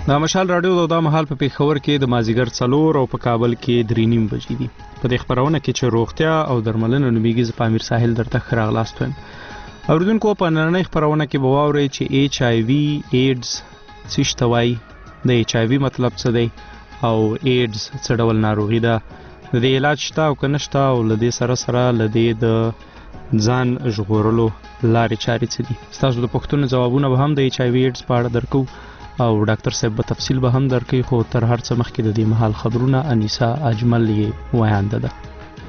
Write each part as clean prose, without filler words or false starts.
د مشال رادیو د مهال په پیښور کې د مازیګر 4 او په کابل کې 3:30 بجې دي. په دې خبرونه کې چې روغتیا او درملنه نومیږي ز پامیر ساحل درته خراغلاست ویم. اوریدونکو په نړۍ خبرونه کې به واورئ چې HIV ایډز څه شتوي، د HIV مطلب څه دی او ایډز څه ډول ناروغي ده، د دې علاج شته او که نشته، او له دې سره له دې د ځان ژغورلو لارې چارې څه دي. ستاسو د پوښتنو ځوابونه به هم د HIV ایډز په اړه درکو او ډاکټر صاحب به تفصیل به هم درکوي. خو تر هر څه مخکې د دې مهال خبرونه انیسا اجمل یې ویانده ده.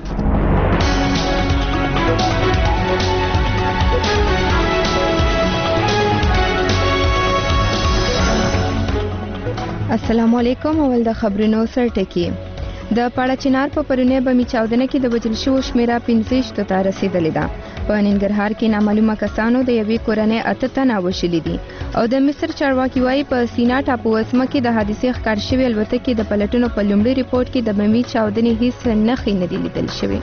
السلام علیکم. اول د خبرونو سرټکی. د پاړه چنار په پرونه بمی چاودنه کې د وجل شو شمیره 15 ته رسیدلې ده. په ننګرهار کې نامعلومه کسانو د یوې کورنۍ 8 تنه وشلې دي او د مصر چارواکي وايي په سینا ټاپو وسمه کې د حادثې ښکار شوی الوتکې د پلټنو په لومړي ریپورت کې د بمی چاودنې هیڅ نښې نه دي لیدل شوی.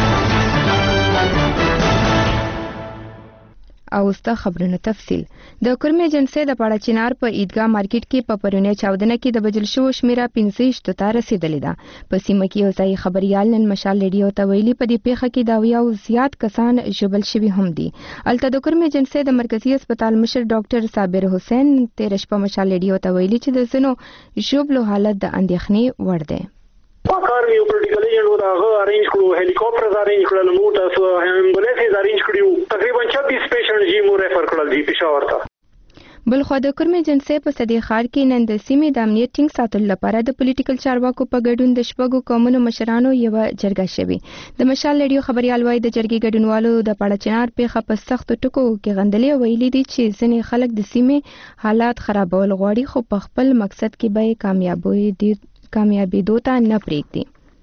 او ستا خبرونه تفصیل. د کورمې جنسي د پاړه چنار په عیدګاه مارکیټ کې په پرونه چاودنه کې د بجل شو شمیره 15 ته رسیدلې ده. په سیمه کې یو ځای خبريال نن مشال ریډیو ته ویلي په دې پیښه کې دا یو زیات کسان ژوبل شوي هم دي. الته د کورمې جنسي د مرکزی هسپتال مشر ډاکټر صابر حسین 13 په مشال ریډیو ته ویلي چې د زنو ژوبلو حالت د اندېښنې وړ دی. پاکار یو پولیټیکل ایجنټ دا هغه ارینج کړو، هلیکاپټر ارینج کړل، موټر امبولانس ارینج کړو، تقریبا 26 پیشنټ جی مو ریفر کړل دي پېښور ته. بلخو د کورمې جنسي په صدې خار کې نن د سیمې د امنیت ټینګ ساتلو لپاره د پولیټیکل چارواکو په ګډون د شپږو قومونو مشرانو یو جرګه شوی. د مشال ریډیو خبريال وايي د جرګې ګډونوالو د پاړه چنار پیښه په سخت ټکو کې غندلې ویلي دي چې ځینې خلک د سیمې حالات خرابول غواړي خو په خپل مقصد کې به کامیابیدو ته نه پرېږدي.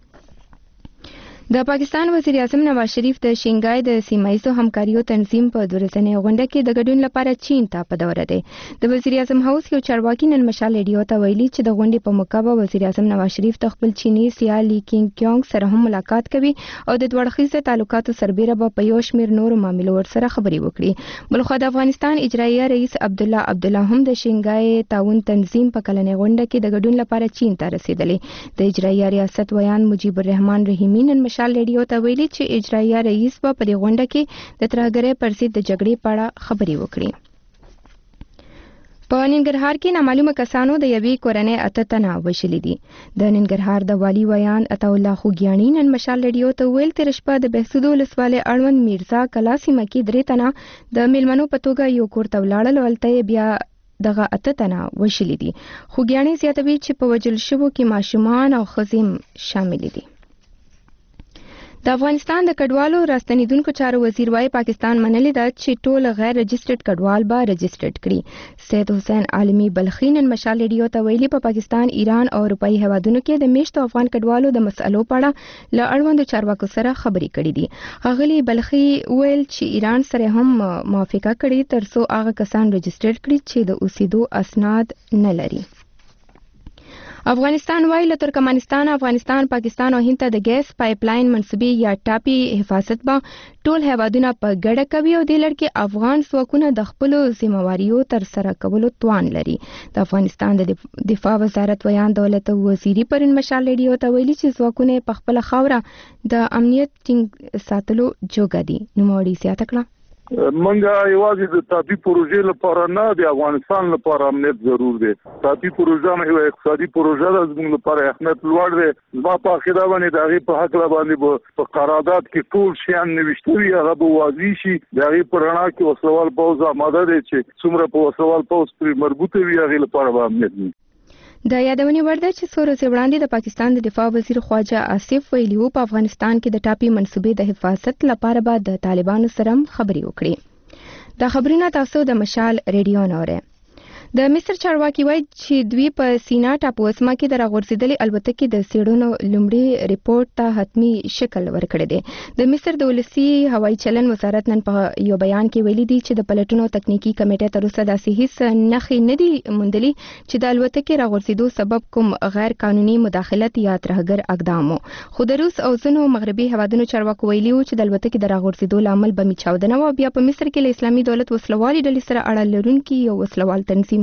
د پاکستان وزیر اعظم نواز شریف د شنګای د سیمایي همکاریو تنظیم په ورځنۍ غونډه کې د ګډون لپاره چین ته په دوره دی. د وزیر اعظم هاوس یو چارواکي نن مشال ریډیو ته ویلي چې د غونډې په موقع به وزیر اعظم نواز شریف د خپل چینی سیال لی کینګ کیونګ سره هم ملاقات کوي او د دوړخیزه تعلقاتو سربېره به په یو شمېر نورو معاملو ورسره خبرې وکړي. بلخو د افغانستان اجرایي رئیس عبدالله هم د شنګای تعاون تنظیم په کلنۍ غونډه کې د ګډون لپاره چین ته رسیدلی. د اجرایي ریاست ویان مجیب الرحمن رحیمی نن مشال ریډیو ته ویلي چې اجرایي رئیس به په دې غونډه کې د ترهګرۍ پر ضد د جګړې په اړه خبرې وکړي. په ننګرهار کې نامعلومه کسانو د یوې کورنۍ 8 تنه وشلې دي. د ننګرهار د والي ویان عطا الله خوګیانی نن مشال ریډیو ته ویل تر شپه د بهسود ولسوالۍ اړوند میرزا کلا سیمه کې 3 تنه د میلمنو په توګه یو کور ته ولاړل او هلته بیا دغه 8 تنه وشلې دي. خوګیانی زیاتوي چې په وجل شوو کې ماشومان او ښځې شامل دي. د افغانستان د کډوالو راستنیدونکو چارو وزیر وايي پاکستان منلې ده چې ټول غیر رجسټرډ کډوال به رجسټرډ کړي. سید حسین عالمی بلخی نن مشال ریډیو ته ویلي په پاکستان، ایران او اروپایي هیوادونو کې د میشتو افغان کډوالو د مسألو په اړه له اړوندو چارواکو سره خبرې کړې دي. ښاغلي بلخی ویل چې ایران سره هم موافقه کړې ترڅو هغه کسان رجسټرډ کړي چې د اوسېدو اسناد نه لري. افغانستان وايي له ترکمنستان، افغانستان، پاکستان او هند ته د ګیس پایپ لاین منسوبې یا ټاپي حفاظت به ټول هیوادونه په ګډه کوي او د لړ کې افغان ځواکونه د خپلو ذمہواریو تر سره کولو توان لري. د افغانستان د دفاع وزارت ویان دولت وزیری پرون مشال ریډیو ته ویلي چې ځواکونه په خپل خاوره د امنیت ټینګ ساتلو جوګه دي. نوموړي زیاته کړه منګه یوازې د تاپي پروژې لپاره نه د افغانستان لپاره امنیت ضرور دی. تاپي پروژه یو اقتصادي پروژه ده، زموږ لپاره اهمیت لوړ دی. زما په عقیده باندې د هغې په هکله باندې په قرارداد کې ټول شیان نوشته وي، هغه به واضح شي. د هغې په رڼا کې وسلوال پوځ آماده دی چې څومره په وسلوال پوځ پرې مربوطه وي، هغې لپاره به امنیت وي. د یادونې وړ ده چې څو ورځې وړاندې د پاکستان د دفاع وزیر خواجه آصف ویلي وو په افغانستان کې د ټاپي منسوبې د حفاظت لپاره به د طالبانو سره خبرې وکړي. دا خبرونه تاسو د مشال ریډیو نه اورئ. د مصر چارواکي وایي چې دوی په سینا ټاپو وسمه کې د راغورځېدلې الوتکې د څېړنو لومړي ریپورت ته حتمي شکل ورکړی دی. د مصر د ولسي هوایي چلن وزارت نن په یو بیان کې ویلي دی چې د پلټنو تکنیکی کمیټې تر اوسه داسې هیڅ نښې نه دي موندلي چې د الوتکې راغورځېدو سبب کوم غیر قانوني مداخلت یا ترهګر اقدام و. خو د روس او ځینو مغربي هیوادونو چارواکو ویلي وو چې د الوتکې د راغورځېدو لامل بمي چاودنه و. بیا په مصر کې له اسلامي دولت وسلوالي ډلې سره اړه لرونکي یو وسلوال تنظیم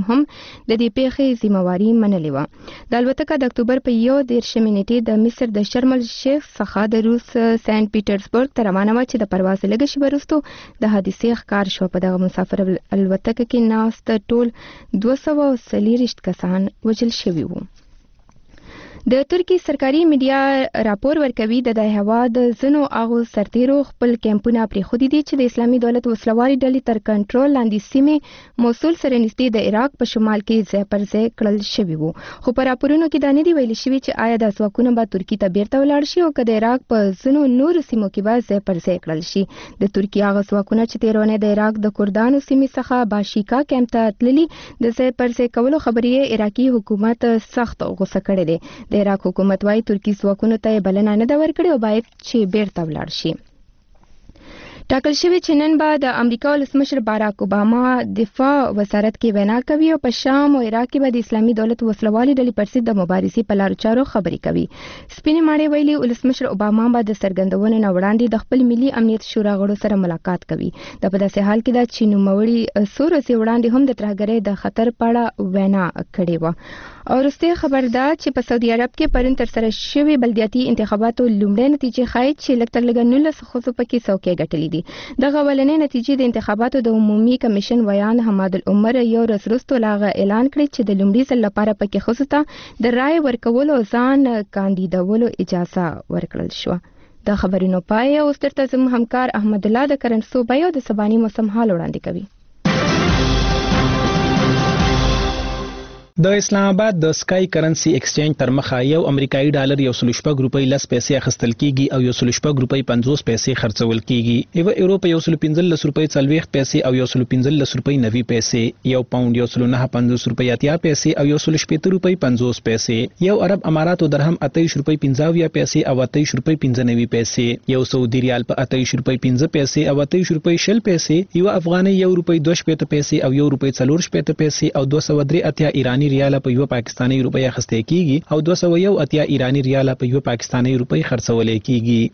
هم د دې پیښې ذمہواری منلې و. د الوتکه د اکتوبر په 11 نیټې د مصر د شرم الشیخ څخه د روس سنت پیټرزبورګ ته روانه و چې د پرواز لږ شېبه وروسته د حادثې ښکار شو. په دغه مسافر الوتکه کې ناست ټول 240 کسان وژل شوي وو. د ترکی سرکاري میډیا راپور ورکوي د هیواد ځینو هغو سرتیرو خپل کیمپونه پرېښودي دي چې د اسلامي دولت وسلوالې ډلې تر کنټرول لاندې سیمې موصل سره نږدې د عراق په شمال کې ځای پر ځای کړل شوي وو. خو په راپورونو کې دا نه دي ویل شوي چې آیا دا ځواکونه به ترکیې ته بیرته ولاړ شي او که د عراق په ځینو نورو سیمو کې به ځای پر ځای کړل شي. د ترکیې هغه ځواکونه چې تېره اونۍ د عراق د کردانو سیمې څخه باشیکا کیمپ ته تللي د ځای پر ځای کولو خبرې عراقي حکومت سخت غوسه کړی دی. د عراق حکومت وايي ترکی ځواکونو ته بلنه نه ده ورکړې او باید چې بیرته ولاړ شي. ټاکل شوی چې نن به د امریکا ولسمشر باراک اوباما دفاع وزارت کې وینا کوي او په شام او عراق کې به د اسلامي دولت وسلوالې ډلې پر ضد د مبارزې په لارو چارو خبرې کوي. سپینې ماڼۍ ویلي ولسمشر اوباما به د څرګندونو نه وړاندې د خپل ملي امنیت شورا غړو سره ملاقات کوي. دا په داسې حال کې ده چې نوموړي څو ورځې وړاندې هم د ترهګرۍ د خطر په اړه وینا کړې وه. او وروستۍ خبر ده چې په سعودي عرب کې پرون ترسره شوي بلدیاتي انتخاباتو لومړۍ نتیجې ښایي چې لږ تر لږه 19 ښځو پکې څوکۍ ګټلې دي. دغه اولنۍ نتیجې د انتخاباتو د عمومي کمیشن ویان حماد العمر یو ورځ وروسته هغه اعلان کړی چې د لومړي ځل لپاره پکې ښځو ته د رایې ورکولو او ځان کاندیدولو اجازه ورکړل شوه. د خبرونو پای اوس درته زموږ همکار احمد الله د کرن صوبې او د سباني موسم حال وړاندې کوي. د اسلام آباد د سکای کرنسی ایکسچینج تر مخه یو امریکایي ډالر 1.6 روپۍ 10 پیسې اخیستل کیږي او 1.6 روپۍ 50 پیسې خرڅول کیږي. یو یورو په 115 روپۍ 40 پیسې او 115 روپۍ 90 پیسې، یو پاوند 1.950 روپۍ 80 پیسې او 1.15 روپۍ 50 پیسې، یو عرب اماراتو درهم 28 روپۍ 50 پیسې او 28 روپۍ 95 پیسې، یو سعودي ریال په 28 روپۍ 5 پیسې او 28 روپۍ 60 پیسې، یو افغاني 1 روپۍ 2 پیسې او 1 روپۍ 4 پیسې او 283 ایرانی ریال په یو پاکستانی روپۍ اخیستل کیږي او 281 ایرانی ریال په یو پاکستانی روپۍ خرڅول کیږي.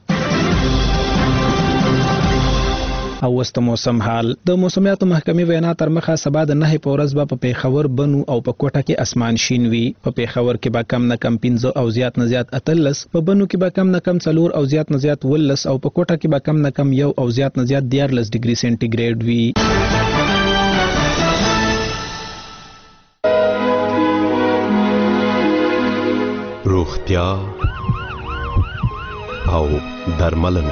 او وست موسم حال د موسمیاتو محکمې وینا تر مخه سبا د 9 په ورځ به په پیښور بنو او په کوټه کې اسمان شین وي. په پیښور کې به کم نه کم 15 او زیات نه زیات 13، په بنو کې به کم نه کم 4 او زیات نه زیات 12 او په کوټه کې به کم نه کم 1 او زیات نه زیات 14 ډیګري سنټیګریډ وي. روغتیا او درملنه.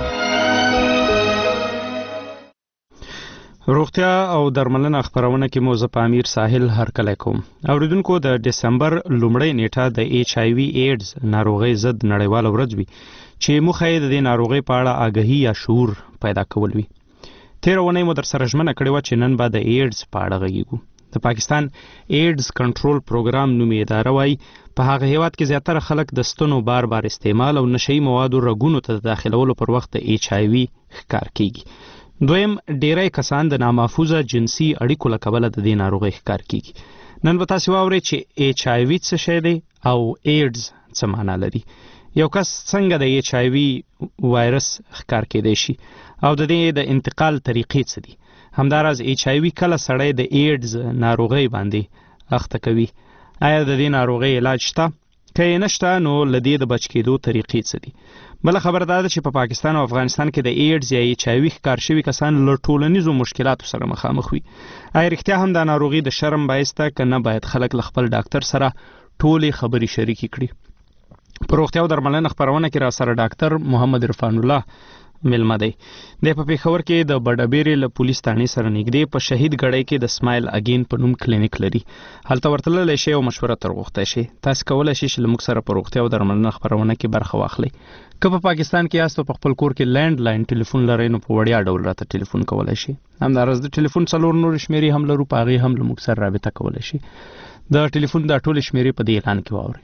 روغتیا او درملنه خبرونه کې موزه پامیر ساحل هرکلی کوم. اوریدونکو د دسمبر لومړۍ نیټه د HIV ایډز ناروغي ضد نړیواله ورځ وي چې موخه یې د دې ناروغي په اړه آګاهي یا شعور پیدا کول وي. تېره اونۍ مو در سره ژمنه کړې وه چې نن به د ایډز په اړه غږیږو. د پاکستان ایډز کنټرول پروګرام نومي اداره وایي په هغه هیواد کې زیاتره خلک د ستنو بار استعمال او نشهیي موادو رګونو ته داخلولو پر وخت د HIV ښکار کیږي. دویم، ډیری کسان د نامحفوظه جنسي اړیکو له کبله د دې ناروغۍ ښکار کیږي. نن به تاسو واورئ چې HIV څه شی دی او ایډز څه معنا لري. یو کس څنګه د HIV وایرس ښکار کیدی شي او د دې د انتقال طریقې څه دي. همداراز HIV کله سړی د ایډز ناروغۍ باندې اخته کوي. آیا د دې ناروغۍ علاج شته؟ که یې نشته نو له دې د بچ کېدو طریقې څه دي؟ بله خبره دا ده چې په پاکستان او افغانستان کې د ایډز یا HIV ښکار شوي کسان له ټولنیزو مشکلاتو سره مخامخ وي. آیا رښتیا هم دا ناروغي د شرم باعث ده که نه باید خلک له خپل ډاکټر سره ټولې خبرې شریکې کړي؟ په روغتیا او درملنه خپرونه کې را سره ډاکټر محمد عرفان الله ملمه دی. د په پیښور کې د بډابېرې له پولیس تانې سره نږدې په شهید ګړۍ کې د سمایل اگین په نوم کلینیک لري. هلته ورتللی شئ او مشوره تر غوښتی شئ. تاسو کولی شئ چې له موږ سره په روغتیا او درملنه خپرونه کې برخه واخلئ. که په پاکستان کې یاست او په خپل کور کې لینډ لاین ټلیفون لرئ نو په وړیا ډول راته ټلیفون کولی شئ. همداراز د ټلیفون 4 نورې شمېرې هم لرو، په هغې هم له موږ سره رابطه کولی شئ. د ټلیفون دا ټولې شمېرې په دې اعلان کې واورئ.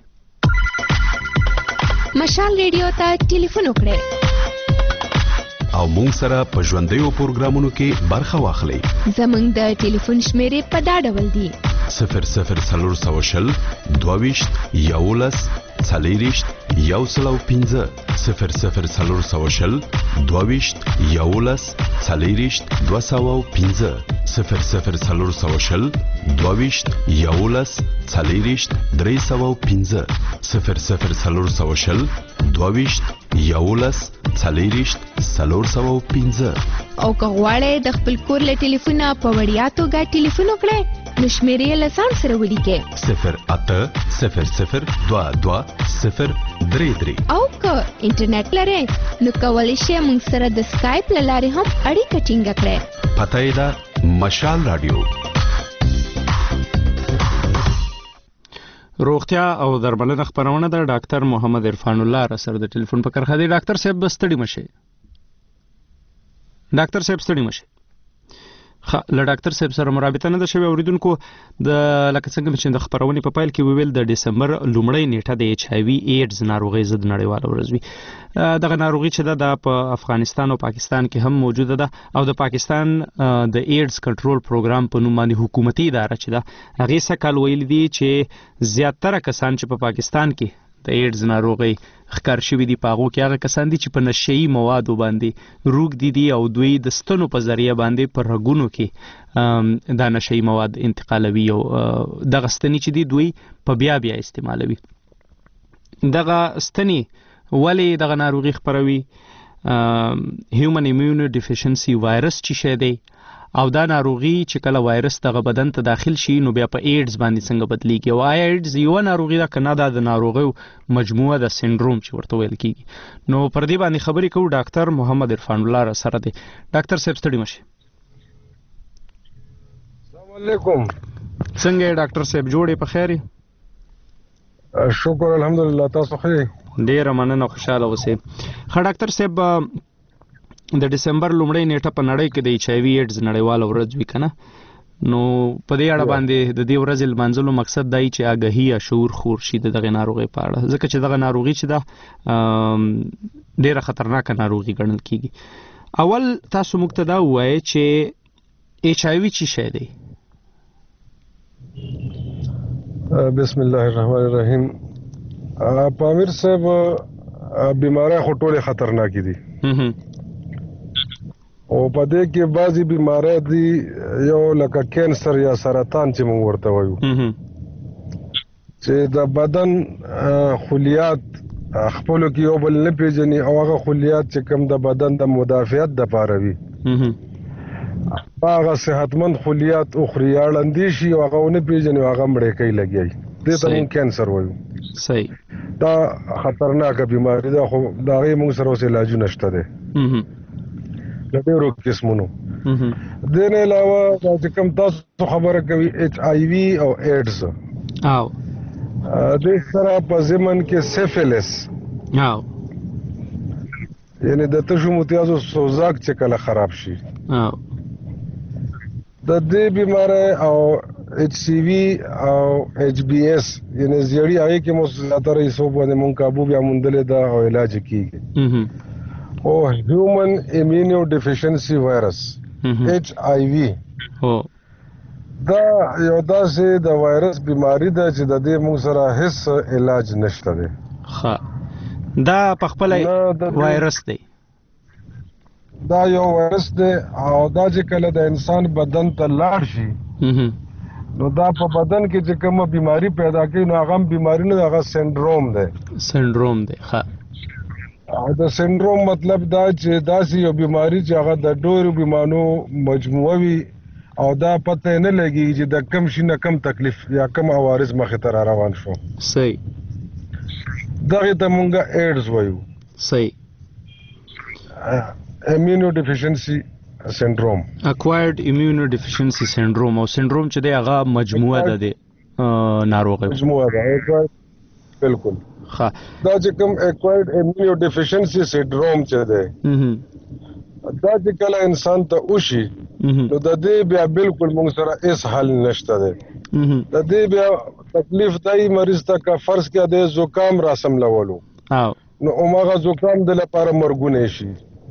مشال ریډیو ته ټلیفون وکړئ او مونږ سره په ژوندیو پروګرامونو کې برخه واخلئ. زمونږ د ټلیفون شمیرې په دا ډول دي: 00 22 11 40 105 00 22 11 40 205 00 22 11 40 315 00420 22 11 40 315 او که غواړئ د خپل کور له ټلیفونه په وړیا توګه ټلیفون وکړئ نو شمیرې له ځان سره ولیکئ 080022 او که انټرنیټ لرئ نو کولی شئ موږ سره د سکایپ له لارې هم اړیکه ټینګه کړئ. پته یې ده مشال رادیو. روغتیا او درملنه خبرونه د ډاکټر محمد عرفان الله سره د ټلیفون په کرخه دی. ډاکټر صاحب ستړي مشه. ډاکټر صاحب ستړي مشه. له ډاکټر صاحب سره مرابطه نه ده شوې. اوریدونکو د لکه څنګه چې د خبرونې په پایل کې ویل د دسمبر لومړۍ نیټه د ایچ آی وی ایډز ناروغي ضد نړیواله ورځ وي. دغه ناروغي چې ده په افغانستان او پاکستان کې هم موجوده ده او د پاکستان د ایډز کنټرول پروګرام په نوم باندې حکومتي اداره چې ده هغې سکهال ویلي دي چې زیاتره کسان چې په پاکستان کې د ایډز ناروغي ښکار شوي دي په هغو کې هغه کسان دي چې په نشهیي موادو باندې روږدي دي او دوی د ستنو په ذریعه باندې په رګونو کې دا نشهیي مواد انتقالوي او دغه ستنې چې دي دوی په بیا استعمالوي. دغه ستنې ولې دغه ناروغي خپروي؟ هیومن ایمیون ډیفیشنسي وایرس چې شی دی او دا ناروغي چې کله وایرس دغه بدن ته داخل شي نو بیا په ایډز باندې څنګه بدلیږي او ایډز یو ناروغي ده کنه دا د ناروغیو مجموعه د سندروم چې ورته ویل کیږي. نو پر دې باندې خبرې کوو ډاکټر محمد عرفان الله سره دی. ډاکټر صاحب ستړي مشه. السلام علیکم. څنګه ډاکټر صاحب جوړې په خیر؟ شکر الحمدلله. تاسو ښه؟ ډیر مننه خوشاله اوسئ. ډاکټر صاحب د دسمبر لومړۍ نیټه په نړۍ کې د ایچ آی وی ایډز نړیواله ورځ وي کنه. نو په دې اړه باندې د دې ورځې لمانځلو مقصد دی چې آګاهي یا شعور خور شي د دغه ناروغۍ په اړه ځکه چې دغه ناروغي چې ده ډیره خطرناکه ناروغي ګڼل کیږي. اول تاسو موږ ته دا ووایئ چې ایچ آی وی څه شی دی؟ بسم الله الرحمن الرحیم. پامیر صاحب بیماری خو ټولې خطرناکې دي او په دې کې بعضی بیماری دي یو لکه کینسر یا سرطان چې موږ ورته وایو چې د بدن خلیات خپلو کې یو بل نه پیژني او هغه خلیات چې کوم د بدن د مدافعت دپاره وي هغه صحتمند خلیات اخري اړندې شي او هغه ونه پیژني او هغه مړې کوي لګي دې ته موږ کینسر وایو. صحیح. دا خطرناکه بیماری ده خو د هغې موږ سره اوس علاجونه شته دی د ډېرو قسمونو. دې نه علاوه دا چې کوم تاسو خبره کوي ایچ آی وي او ایډز دې سره په ضمن کې سیفلس یعنی د تشو متیازو سوزاک چې کله خراب شي د دې بیماری او ایچ سی وی او ایچ بی ایس یعنی زیړی هغه کې مو زیاتره یې باندې مونږ کابو بیا مونډلې دا او علاج کیږي. او هیومن ایمیونو ډیفیشنسي وایرس ایچ آی وی دا یو داسې د وایرس بیماری ده چې د دې مونږ سره هیڅ علاج نشته دی. دا په خپل وایرس دی. دا یو وایرس دی او دا چې کله د انسان بدن ته لاړ شي نو دا په بدن کې چې کومه بیماری پیدا کوي نو هغه بیماری نه هغه سندروم دی. د سندروم مطلب دا چې داسې یو بیماری چې هغه د ډېرو بیمارو مجموعه وي او دا پته نه لګي چې د کم شي نه کم تکلیف یا کم عوارض مخې ته را روان شو. صحیح. دغه ته مونږ ایډز وایو. صحیح. ایمیونو ډیفیشنسي سندروم اکوایرډ ایمیونو ډیفیشنسي سندروم او سندروم چې دی هغه مجموعه ده د ناروغیو مجموعه ده. بالکل. دا چې کوم اکوایرډ ایمیونو ډیفیشنسي سندروم چې دی دا چې کله انسان ته وشي نو د دې بیا بالکل موږ سره هیڅ حل نشته دی. د دې بیا تکلیف دی مریض ته که فرض کړه د زکام را سملولو نو هغه زکام د لپاره مرګونه شي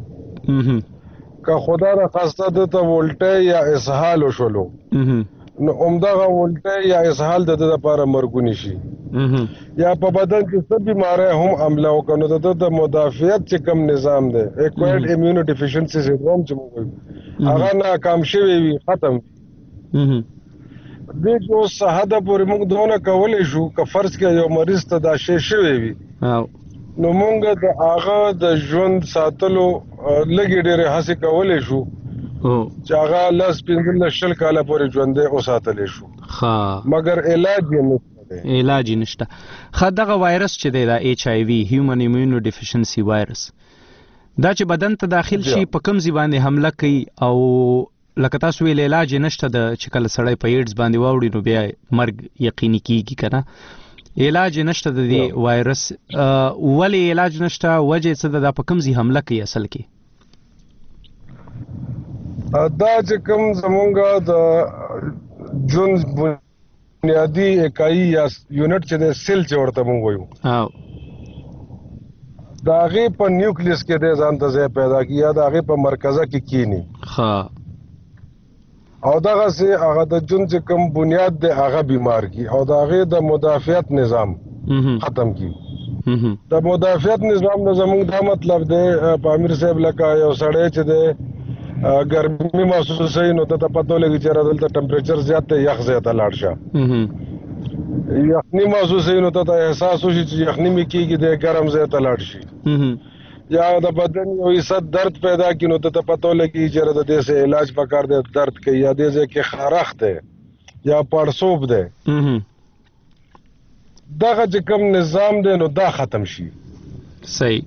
که خدا را خواسته دته ولټه یا اسهال وشولو نو همدغه ولټه یا اسهال د لپاره مرګونی شي یا په بدن کې څه بیماری هم حمله وکړي نو د مدافعت چې کم نظام دی اکوایرډ ایمیونو ډیفیشنسي سندروم چې موږ هغه ناکام شوی وي ختم دې جو صحت پورې موږ دونه کولای شو که فرض کې یو مریض ته دا شی شوی وي نو موږ د هغه د ژوند ساتلو لږې ډېرې هڅې کولای شو چې هغه 15 کاله پورې ژوندی وساتلی شو مګر علاج یې نشته. دغه وایرس چې دی دا HIV هیومن ایمیونو ډیفیشنسي وایرس دا چې بدن ته داخل شي په کوم ځای باندې حمله کوي او لکه تاسو ویل علاج نشته د چې کله سړی په ایډز باندې واوړي نو بیا مرګ یقیني کیږي کنه علاج نشته د دې وایرس ولی علاج نشته وجه څه ده په کوم ځای حمله کوي اصل کې دا چې کوم زمونږه د ژوند بنیادی اکائی یا یونټ چې د سیل چې ورته مونږ وایو د هغې په نیوکلیس کې دی ځان ته ځای پیدا کړي یا د هغې په مرکزه کې کینی او دغسې هغه د ژوند چې کوم بنیاد دی هغه بیمار کړي او د هغې د مدافعت نظام ختم کړي. د مدافعت نظام نه زموږ دا مطلب دی په امیر صاحب لکه یو سړی چې دی ګرمي محسوسوي نو ته پته ولګي چې دلته ټمپریچر زیات دی یخ ځای ته لاړ شه یخني محسوسوي نو ته احساس وشي چې یخني مې کېږي دی ګرم ځای ته لاړ شي یا د بدن یو حصه درد پیدا کړي نو ته پته ولګي چې د دې څه علاج پکار دی درد کوي یا دې ځای کې خارښ دی یا پړسوب دی دغه چې کوم نظام دی نو دا ختم شي. صحیح.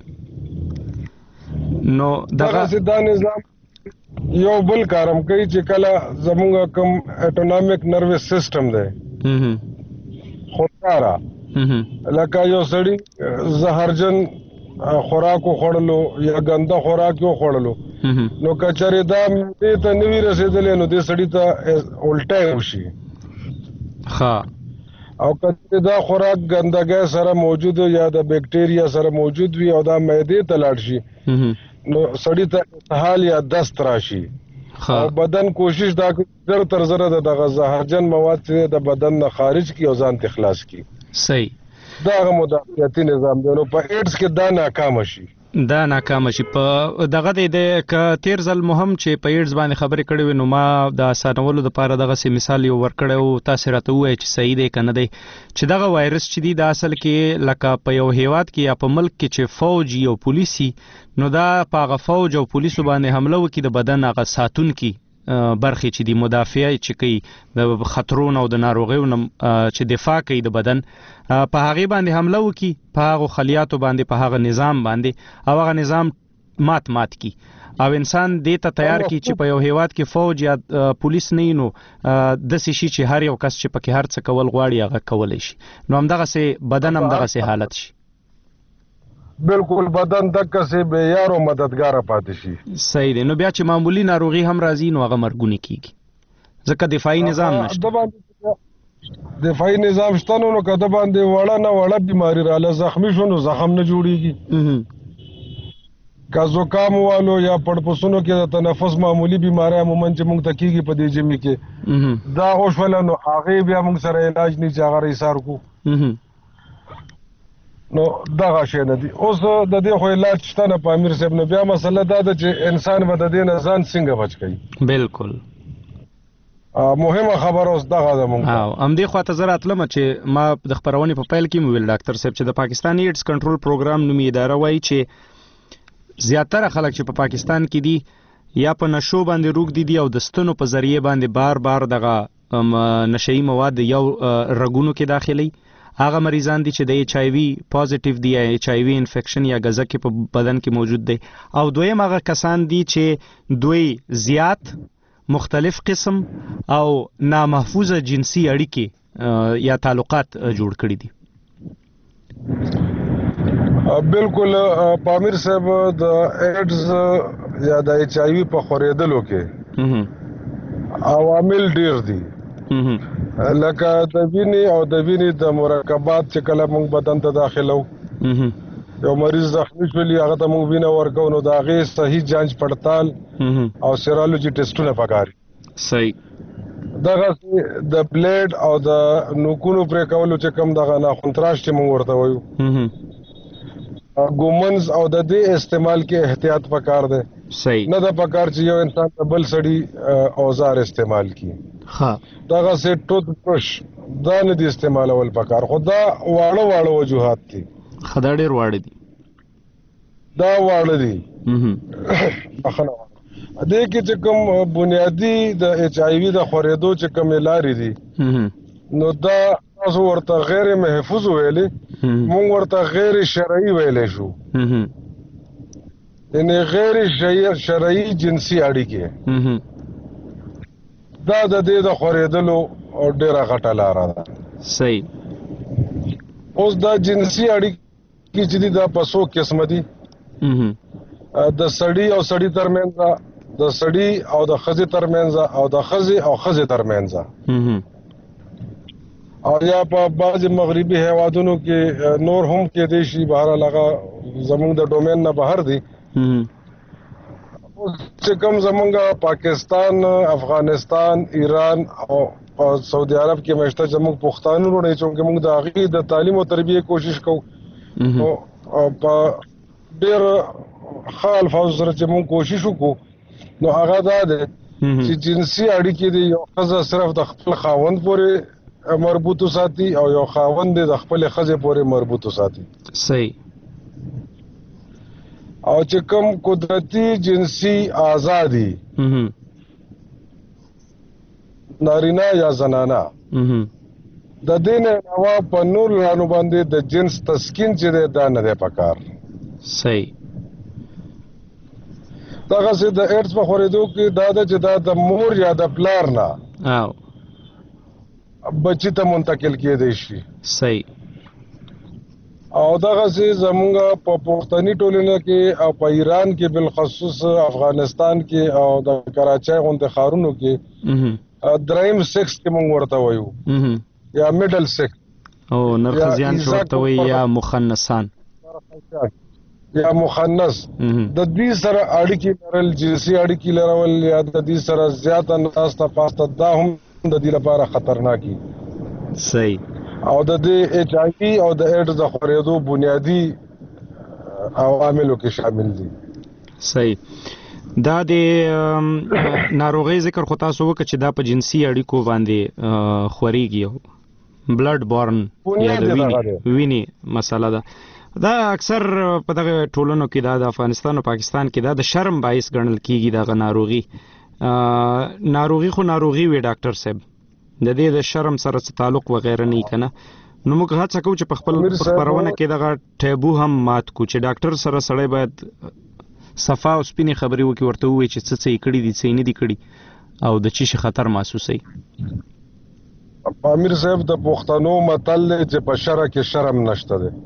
نو دغه دا نظام یو بل کارم کوي چې کله زمونږ کوم اټونومیک نروس سیستم دی خودکاره لکه یو سړي زهرجن خوراکو خوړلو یا ګنده خوراک یو خوړلو نو کچره دا دې ته نوی رسیدلې نو دې سړي ته الټا وشي او کله دا خوراک ګندګي سره موجود یا د بیکټیریا سره موجود وي او دا معدې ته لاړ شي نو سړی ته اسهال یا دست راشي او بدن کوشش دا کوي تر زره دغه زهرجن مواد چې د بدن نه خارج کی او ځان ته خلاص کی. صحیح. دا مدافعتي نظام دی نو په ایډز کې دا ناکام شي په دغه د ک تیر ځل مهم چې په ایډز باندې خبرې کړې وې نو ما د اسانولو لپاره دغه سي مثال یو ورکړی او تاسو راته وایي چې صحیح دی کنه دی چې دغه وایرس چې دی د اصل کې لکه په یو هیواد کې یا په ملک کې چې فوج او پولیسي نو دا په هغه فوج او پولیسو باندې حمله وکړي د بدن هغه ساتونکي برخې چې دی مدافع چې کوي د خطرونو او د ناروغیو چې دفاع کوي د بدن په هغه باندې حمله وکړي په هغه خلیاتو باندې په هغه نظام باندې او هغه نظام مات کی او انسان دې ته تیار کی چې په یو هیواد کې فوج یا پولیس نه نو د سشي چې هر یو کس چې پکې هر څه کول غواړي هغه کولای شي نو همدغه سه بدن همدغه سه حالت شي. بالکل بدن دغه سه به یارو مددگار پاتې شي. صحیح دی. نو بیا چې معمولی ناروغي هم راځي نو هغه مرګونی کیږي ځکه دفاعي نظام نشته. دفاعي نظام شته نو کده باندې وړه نه وړه بیماری رااله زخمی شونه زخم نه جوړیږي کا زکام والو یا پړپسونو کې د تنفس معمولی بیماری عموما چې موږ تکیږي په دې جمی کې دا اوښول نو هغه بیا موږ سره علاج نه چاغه ایثار کو نو دغه شی نه دی. اوس د دې خو علاج شته نه په امیر صاحب نو بیا مسله دا ده چې انسان به د دې نه ځان څنګه بچ کړي. بالکل مهمه خبر اوس دغه ده مونږ هم دې خواته زه راتلم چې ما د خبرونې په پیل کې مو ویل ډاکټر صاحب چې د پاکستان ایډز کنټرول پروګرام نومي اداره وایي چې زیاتره خلک چې په پاکستان کې دي یا په نشو باندې روغ دي او د ستنو په ذریعه باندې بار دغه نشئی مواد یو رګونو کې داخلي هغه مریضان دي چې د HIV پوزټیو دي یا HIV انفیکشن یا غزه کې په بدن کې موجود دي او دویم هغه کسان دي چې دوی زیات مختلف قسم او نامحفوظه جنسي اړیکې یا تعلقات جوړ کړي دي. بالکل پامیر صاحب د ایډز یا د HIV په خورېدلو کې عوامل ډیر دي لکه د وینې او د وینې د مرکبات چې کله موږ بدن ته داخلو یو مریض زخمی شولی هغه ته موږ وینه ورکو نو د هغې صحیح جانچ پړتال او سیرالوجي ټیسټونه پکار. صحیح. دغه د بلیډ او د نوکونو پرې کولو چې کوم دغه ناخونتراش چې موږ ورته وایو ګومنز او د دې استعمال کې احتیاط پکار دی. صحیح. نه د پکار چې یو انسان بل سړی اوزار استعمال کړي. ها دغه سه ټوت برش دا نه دي استعمالول پکار، خو دا واړه وجوهات دي. خدا ډیر واړه دي، دا واړه دي. بخنه دې کې چې کوم بنیادی د ایچ آی وی د خورېدو چې کوم لارې دي نو دا تاسو ورته غیر محفوظ ویلې، مونږ ورته غیر شرعي ویلې شو. یعنی غیر شرعي جنسي اړیکې دا د دې د خورېدلو ډیره غټه لاره ده. صحیح. اوس دا جنسي اړیکې چې دي دا په څو قسمه دي. د سړي او سړي ترمنځ، د سړي او د ښځې ترمنځ، او د ښځې او ښځې ترمنځ، او یا په بعضې مغربي هیوادونو کې نور هم کېدای شي، بهرحال هغه زموږ د ډومین نه بهر دي. چې کوم زمونږ پاکستان، افغانستان، ایران او سعودي عرب کې مشته زمونږ پښتانه وروڼه چې موږ د هغې د تعلیم او تربیې کوشش کوو، نو په ډېر ښه الفاظو سره چې موږ کوشش وکړو نو هغه دا دی چې جنسي اړیکې دي یو ښځه صرف د خپل خاوند پورې مربوط وساتي او یو خاوند د خپلې ښځې پورې مربوط وساتي. صحیح. او چې کوم قدرتی جنسي آزادي نارینه یا زنانه د دې نه علاوه په نور لانو باندې د جنس تسکین چې دا نه دی پکار. صحیح. دغه سه د ایډز په خورېدو کې دا چې دا د مور یا د پلار نه بچی ته منتقل کېدای شي. صحیح. او دغه سه زمونږ په پښتني ټولنه کې او په ایران کې بالخصوص افغانستان کې او د کراچۍ غونډه ښارونو کې دریم سیکس کې مونږ ورته وایو یا میډل سیکس او نرخزیان چې ورته وایي یا مخنثان یا مخنث. د دې سره اړیکې لرل، جنسي اړیکې لرل یا د دې سره زیاته ناسته پاسته دا هم د دې لپاره خطرناکي. صحیح. او د دې ایچ آی وی او د ایډز د خورېدو بنیادی عواملو کې شامل دي. صحیح. دا د ناروغۍ ذکر خو تاسو وکړه چې دا په جنسي اړیکو باندې خورېږي، بلډ بورن یا د وینې مسله ده. دا اکثر په دغه ټولنو کې دا د افغانستان او پاکستان کې دا د شرم باعث ګڼل کېږي. دغه ناروغي خو ناروغي وي ډاکټر صاحب، د دې د شرم سره څه تعلق وغیره نه کنه. نو موږ هڅه کوو چې په خپل خبرونه کې دغه ټیبو هم مات کو چې ډاکټر سره سړی باید صفا او سپینې خبرې وکړي، ورته ووایي چې څه یې کړي دي څه یې نه دي کړي او د چی شي خطر محسوسوي. امیر صاحب د پښتنو متل چې په شرع کې شرم نشته دی،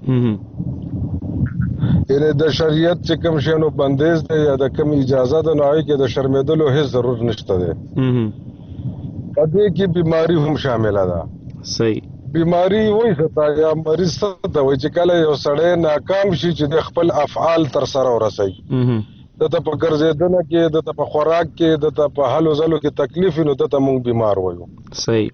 یعنی د شریعت چې کوم شی نو بندیز دی یا د کوم اجازه ده نو هغې کې د شرمېدلو هیڅ ضرور نشته دی. په دې کې بیماری هم شامله ده. صحیح. بیماری وایي څه یا مریض څه ته وایي چې کله یو سړی ناکام شي چې د خپل افعال تر سره ورسوي، دته په ګرځېدنه کې، دته په خوراک کې، دته په هلو ځلو کې تکلیف وي نو دته موږ بیمار وایو. صحیح.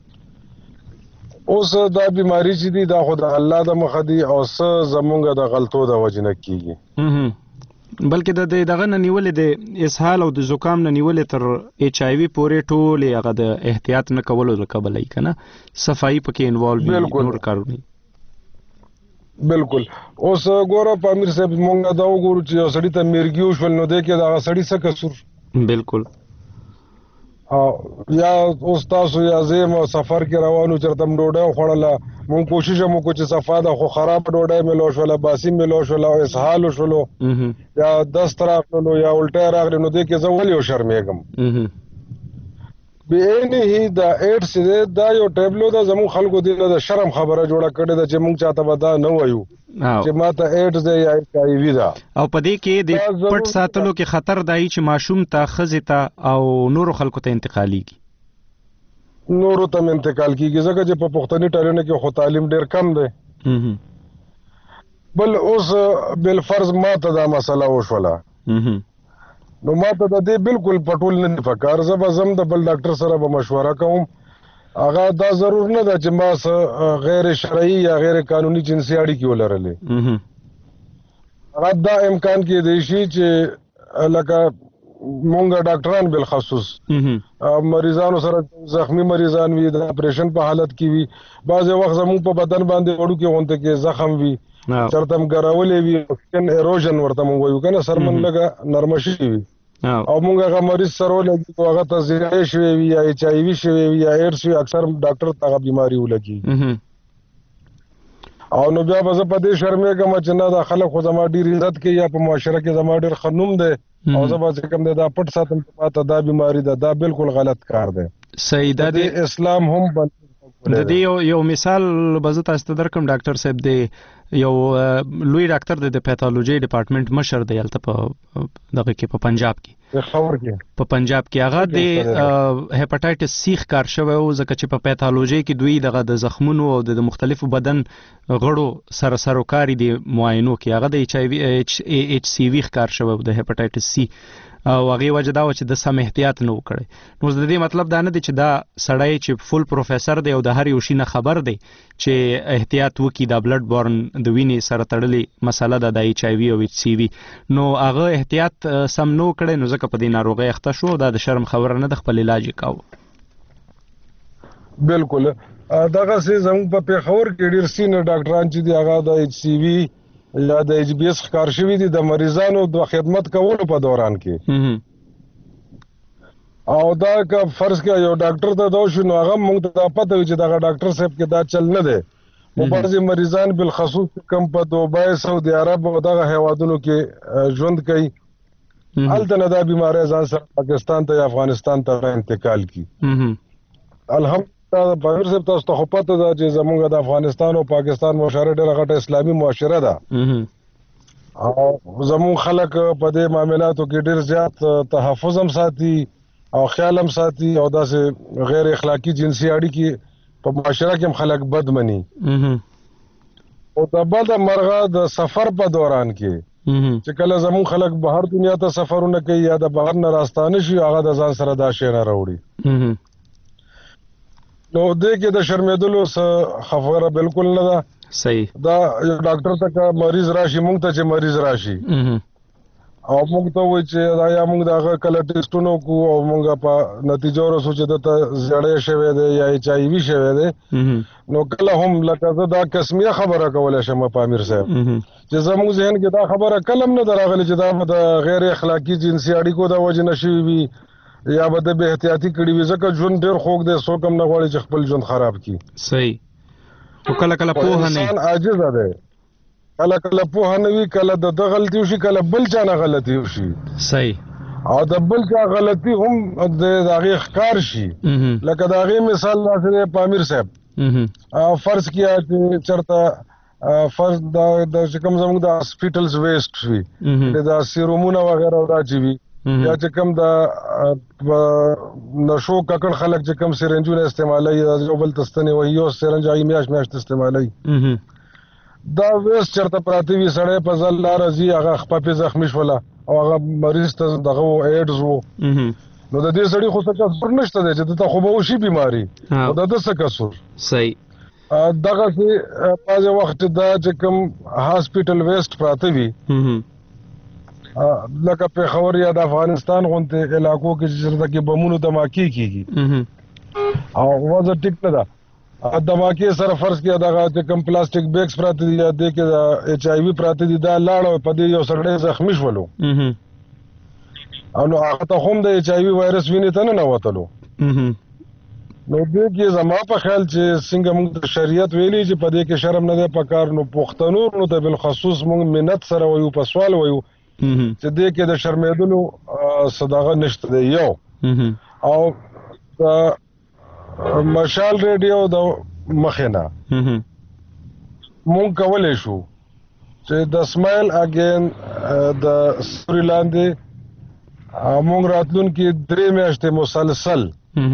اوس دا بیماری چې دي دا خو د الله د مخه دي او څه زمونږ د غلطو د وجې نه کېږي، بلکې د دغه نه نیولې د اسهال او د زکام نه نیولې تر ایچ آی وی پورې ټولې هغه د احتیاط نه کولو له کبله یې که نه صفایي پکې انوالو وي، نور کارونه. بالکل. اوس ګوره په امیر صاحب مونږ دا وګورو چې یو سړي ته میرګي وشول نو دی کې د هغه سړي څه قصور؟ بالکل. یا اوس تاسو یا زه یم سفر کې روانو چېرته م ډوډۍ وخوړله، مونږ کوشش هم وکړو چې صفا ده خو خرابه ډوډۍ مې لو شوله، باسي مې لو شوله او اسهال وشولو یا دست راغللو یا الټۍ راغلې نو دې کې زه ولې وشرمېږم. بعینه دا ایډز دی دا یو ټیبلو ده، زموږ خلکو دې نه د شرم خبره جوړه کړې ده چې موږ چاته به دا نه وایو چې ماته ایډز دی یا ایچ آی وي ده. او په دې کې د پټ ساتلو کې خطر دی چې ماشوم ته، ښځې ته او نورو خلکو ته انتقالېږي. نورو ته انتقال کېږي ځکه چې په پښتني ټولنه کې خو تعلیم ډېر کم دی. بل اوس بالفرض ماته دا مسله وشوله نو ماته د دې بالکل پټول نه دي پکار، زه به ځم د بل ډاکټر سره به مشوره کوم. هغه دا ضرور نه ده چې ما غیر شرعي یا غیر قانوني جنسي اړیکې ولرلې. هغه دا امکان کېدی شي چې لکه مونږ ډاکټران بل خصوص مریضانو سره زخمی مریضان وي د اپریشن په حالت کې وي بعض وخت زموږ په بدن باندې وړو کې غونته کې زخم وي چرته ګراولې وي سکن ایروژن ورته مونږ وایو کنه سرمن لګه نرمشي وي او مونږ هغه مریض سره ولګي هغه ته زیړې شوی وي یا ایچ آی وی شوی وي یا ایډز وي اکثر ډاکټر ته بیماری ولګي او نو بیا به زه په دې شرمېږم چې نه دا خلک خو زما ډېر عزت کوي یا په معاشره کې زما ډېر ښه نوم دی او زه به چې کوم دی دا پټ ساتم چې ماته دا بیماري ده دا بالکل غلط کار دی صحیح ده د اسلام هم د دې یو مثال به زه تاسو ته درکړم ډاکټر صاحب دی یو لوی ډاکټر دی د پیتالوژي ډپارټمنټ مشر دی هلته په دغه کې په پنجاب کې په پنجاب کې هغه د هپاټایټس سی ښکار شوی و ځکه چې په پیتالوژي کې دوی دغه د زخمونو او د مختلفو بدن غړو سره سروکاري دي معاینو کې هغه د ایچ آی وی ایچ سی وی ښکار شوی د هپاټایټس سی او هغه وجه دا و چې د سم احتیاط نه وکړي نو د دې مطلب دا نه دی چې دا سړی چې فول پروفیسور دی او د هر یو شي نه خبر دی چې احتیاط وکړي د بلډ بورن د وینې سره تړلې مسله ده د ایچ آی وی او ایچ سی وی نو هغه احتیاط سم نه وکړي نو ځکه په دې ناروغۍ اخته شو دا د شرم خبره نه د خپل علاج کاوه بالکل دغه سي زموږ په پیښور کې ډېر سینر ډاکټران چې دی هغه د ایچ سی وی یا د ایچ بی ایس ښکار شوي دي د مریضانو د خدمت کولو په دوران کې او دا که فرض کړه یو ډاکټر ته دا شو نو هغه موږ ته دا پته وي چې دغه ډاکټر صاحب کې دا چل نه دی نو بعضې مریضان بالخصوص کم په دوبۍ سعودي عرب او دغه هیوادونو کې ژوند کوي هلته نه دا بیماری ځان سره پاکستان ته یا افغانستان ته انتقال کی الحمدلله پامیر صاحب تاسو ته خو پته ده چې زموږ د افغانستان او پاکستان معاشره ډېره غټه اسلامي معاشره ده او زموږ خلک په دې معاملاتو کې ډېر زیات تحفظ هم ساتي او خیال هم ساتي او داسې غیر اخلاقي جنسي اړیکې په معاشره کې هم خلک بد مني او د بده مرغه د سفر په دوران کې چې کله زموږ خلک بهر دنیا ته سفرونه کوي یا د بهر نه راستانه شي هغه د ځان سره دا شی نه راوړي نو دې کې د شرمېدلو څه خبره بالکل نه ده صحیح دا یو ډاکټر ته که مریض راشي موږ ته چې مریض راشي او موږ ته وایي چې دا یا موږ د هغه کله ټیسټونه وکړو او موږ په نتیجه ورسو چې دته زیړی شوی دی یا ایچ آی وي شوی دی نو کله هم لکه زه دا قسمیه خبره کولی شم پامیر صاحب چې زموږ ذهن کې دا خبره کله هم نه ده راغلې چې دا د غیر اخلاقي جنسي اړیکو د وجې نه شوي وي یا به د بې احتیاطي کړي وي ځکه ژوند ډېر خوږ دی څوک هم نه غواړي چې خپل ژوند خراب کړي صحیح او کله کله پوهه نه انسان عاجزه دی کله کله پوهه نه وي کله د ده غلطي وشي کله بل چا نه غلطي وشي صحیح او د بل چا غلطي هم د هغې ښکار شي لکه د هغې مثال داسې دی پامیر صاحب فرض کیا چې چېرته فرض دا چې کوم زموږ د هاسپیټلز ویسټ وي د سیرومونه وغیره دا چې وي یا چې کوم د نشو ککړ خلک چې کوم سرنجونه استعمالوي یو بل تستنې وهي یو سرنج هغې میاشت استعمالوي دا ویسټ چېرته پراته وي سړی په ځل لاره ځي هغه خپه پې زخمي شوله او هغه مریض ته دغه و ایډز و نو د دې سړي خو څه قصور نشته دی چې دته خو به وشي بیماري نو د ده څه قصور صحیح دغسې بعضې وخت دا چې کوم هاسپیټل ویسټ پراته وي لکه پیښور یا د افغانستان غونډې علاقو کې چې چېرته کې بمونو دماکې کېږي او وضع ټیک نه ده دماکې سره فرض کړه دغه چې کوم پلاستیک بیګز پراته دي یا دې کې د ایچ آی وي پراته دي دا لاړ په دې یو سړی زخمي شولو او نو هغه ته هم د ایچ آی وي وایرس وینې ته نه ننوتلو نو دې کې زما په خیال چې څنګه موږ د شریعت ویلي چې په دې کې شرم نه دی پکار نو پښتنو نو ته بالخصوص موږ منت سره وایو په سوال وایو چې دې کې د شرمېدلو صداغه نشته دی یو او د مشال ریډیو د مخې نه مونږ کولی شو چې د سمایل اگین د سوري لاندې مونږ راتلونکي 3 میاشتې مسلسل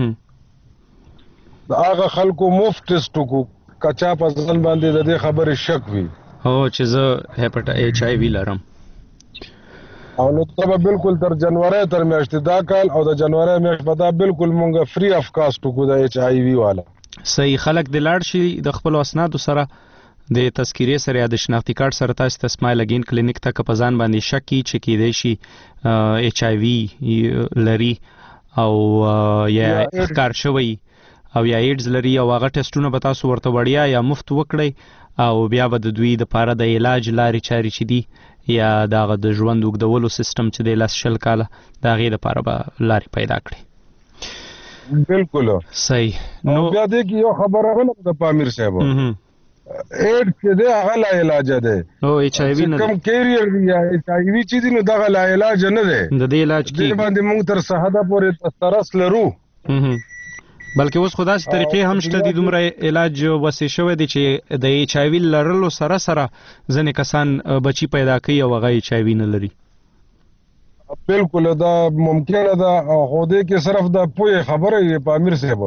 د هغه خلکو مفت ټیسټ وکړو که چا په ځان باندې د دې خبرې شک وي چې زه ایچ آی وي لرم او نو ته به بالکل تر جنوري تر میاشتې دا کال او د جنوري میاشت به دا بالکل مونږ فری اف کاسټ وکړو د ایچ آی وي والا صحیح خلک د لاړ شي د خپل اسنادو سره د تذکیرې سره یا د شناختی کارت سره تاسو ته سمایل اگین کلینیک ته په ځان باندې شک کی چې کېدای شي ایچ آی وی لري او یا ښکار شوی او یا ایډز لري او هغه ټیسټونه به تاسو ورته وړیا یا مفت وکړئ او بیا به د دوی د پاره د علاج لارې چارې چې دي یا دغه د ژوند اوږدولو سیستم چې د 10 کاله د هغې دپاره به لارې پیدا کړي. بالکل صحیح. نو بیا دې کې یو خبره غلم د پامیر صاحب ایډ چې دی هغه لا علاج دی او ایچ آی وی نه کم کیریئر دی یا ایچ آی وی چې دی نو دغه لا علاج نه دی د دې علاج کې باندې موږ تر صحته پورې ترس لرو بلکې اوس خدای سي طریقې هم شته دي دومره علاج وسې شوی دی چې د ایچ آی وی لرلو سره سره ځنې کسان بچي پیدا کوي او هغه ایچ آی وی نه لري. بالکل دا ممکنه ده خو دې کې صرف د پوهې خبره یې پامیر صاحب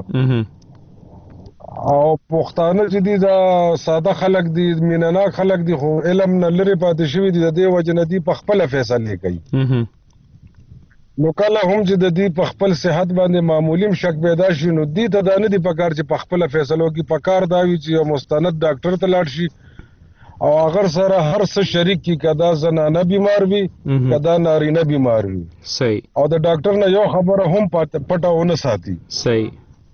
او پښتانه چې دي دا ساده خلک دي مینناک خلک دي خو علم نه لري پاتې شوي دي د دې وجه نه دي په خپله فیصلې کوي نو کله هم چې د دې په خپل صحت باندې معمولی شک پیدا شي نو دې ته دا نه دي پکار چې په خپله فیصلو کې پکار دا وي چې یو مستند ډاکټر ته لاړ شي او اگر سره هر څه شریک کی کدا زنانه بیمار وي کدا نارینه بیمار وي صحیح او د ډاکټر نه یو خبره هم پټاونه ساتي صحیح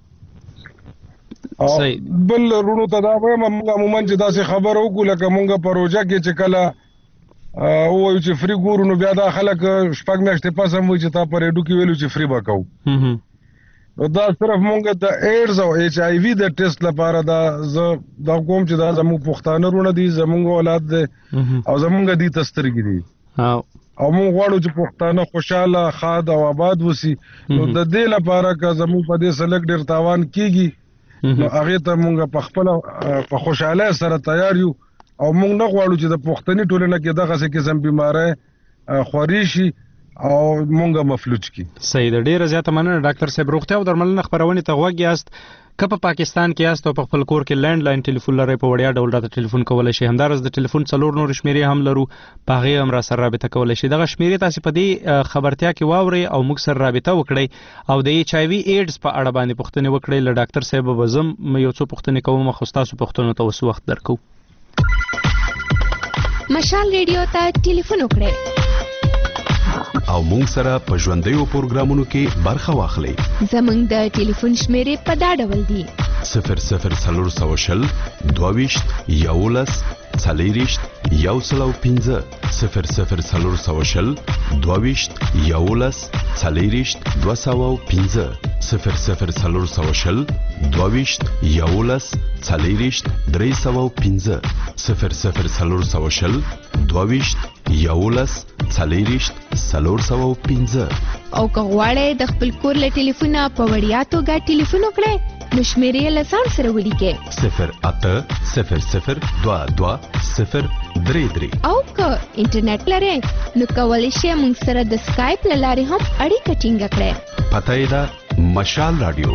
صحیح بل رونو ته دا وایم موږ عموما چې داسې خبره وکړو لکه موږ پروژه کې چې کله او چې فری ګورو نو بیا دا خلک شپږ میاشتې پس هم وایي چې تا پر اډو کې ویلو چې فری به کوو نو دا صرف مونږ د ایډز او ایچ آی وی د ټیسټ لپاره دا کوم چې دا زموږ پښتانه رونه دي زموږ اولاد دي او زموږ دي تسترګي دي او مونږ غواړو چې پښتانه خوشاله خاد او آباد وسی نو د دې لپاره که زموږ په دې سلک ډیر تاوان کیږي نو هغه ته مونږ په خپل په خوشاله سره تیار یو او مونږ نه غواړو چې د پښتني ټولنه کې دغه څه قسم بیماری خوري شي او مونږه مفلوج کی. صحیح ده. ډیره زیاته مننه ډاکټر صاحب. روغتیا او درملنه خبرونه ته غوږ یاست که په پاکستان کې یاست او په خپل کور کې لینډ لاین ټلیفون لرئ په وړیا ډول راته ټلیفون کولی شئ. همداراز د ټلیفون 4 نور شمیرې هم لرو په هغې هم را سره رابطه کولی شئ. دغه شمیرې تاسې په دې خبرتیا کې واورئ او موږ سره رابطه وکړئ او د ایچ آی وی ایډز په اړه باندې پوښتنې وکړئ. له ډاکټر صاحب به زم یو څو پوښتنې کوم خو ستاسو پوښتنو ته اوس وخت درکو. مشال ریډیو ته ټلیفون وکړئ او مونږ سره په ژوندیو پروګرامونو کې برخه واخلئ. زمونږ د ټلیفون شمیرې په دا ډول دي 00 22 11 40 105 00 22 11 40 205 00 22 11 40 305 00 22 11 40 305 او که غواړئ د خپل کور له ټلیفونه په وړیا توګه ټلیفون وکړئ نو شمیرې له ځان سره ولیکئ 0800 22 033 او که انټرنیټ لرئ نو کولی شئ موږ سره د سکایپ له لارې هم اړیکه ټینګه کړئ. پته یې ده مشال راډیو.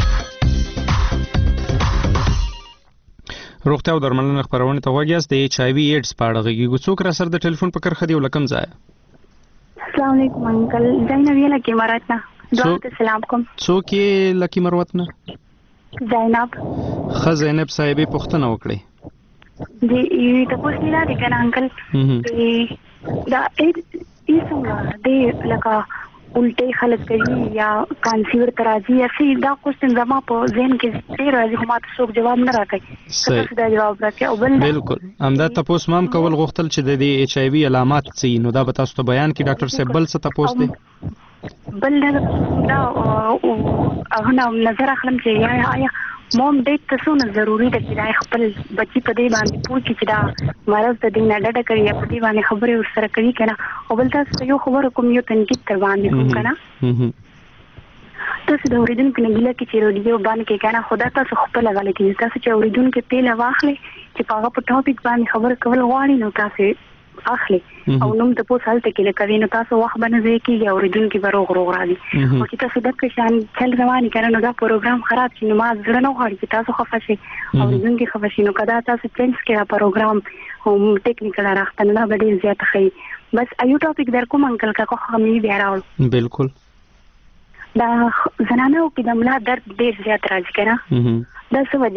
روغتیا او درملنه خبرونه ته غوږ یاست. د ایچ آی وی ایډز په اړه غږیږو. څوک را سره د ټلیفون په کرښه دی ولکم ځای؟ السلام علیکم انکل. زینب یې لکی مرات نه. دوست سلام کوم. څوک یې لکی مروت نه؟ زینب. خ زینب صاحبې پوښتنه وکړئ. دی یی ته پوښتنه را دي کنه انکل دا څنګه دی لکه الټه خلک کوي یا کانسیور تراجی اسی دا کوشن زما په ذهن کې ډیر راځي خو ماته څوک جواب نه راکړي. صحیح دا جواب راکړي او بل بالکل همدا تاسو مام کول غوښتل چې د دې ایچ آی وی علامات څه نو دا به تاسو ته بیان کړي ډاکټر صاحب. بل څه تاسو دی بل دا هغه نظر اخلم چې یا موم ډېر تاسو نه ضروری ده چې دا خپل بچی په دې باندې پوه کړي چې دا مرز د دې نه ډډه کوي په دې باندې خبرې ورسره کوي کنه او بل تاسو یو خبر کوم یو تنقید تر باندې کوم کنه تاسو د اوریدونکو نه ګیله کې چې ریډیو باندې کې کنه خدا تاسو خپل غلطي تاسو چې اوریدونکو پیل واخلي چې په هغه په ټاپک باندې خبر کول غواړي نو تاسو اخلي او نوم ته په حالت کې لکه نو تاسو وخت باندې ځي کې اوریدونکو به روغ راځي او چې تاسو د کښان چل رواني کنه نو دا پروګرام خراب شي نو ما زړه نه غواړي چې تاسو خفه شي اوریدونکو خفه شي نو کدا تاسو چینج کړئ پروګرام هم ټیکنیکل راځي نه به ډیر زیات خي بس ایو ټاپک در کوم انکل کا خو مې بیا راول بالکل دا زنانو کې د ملا درد ډیر زیات راځي کنه دا څه وجه دی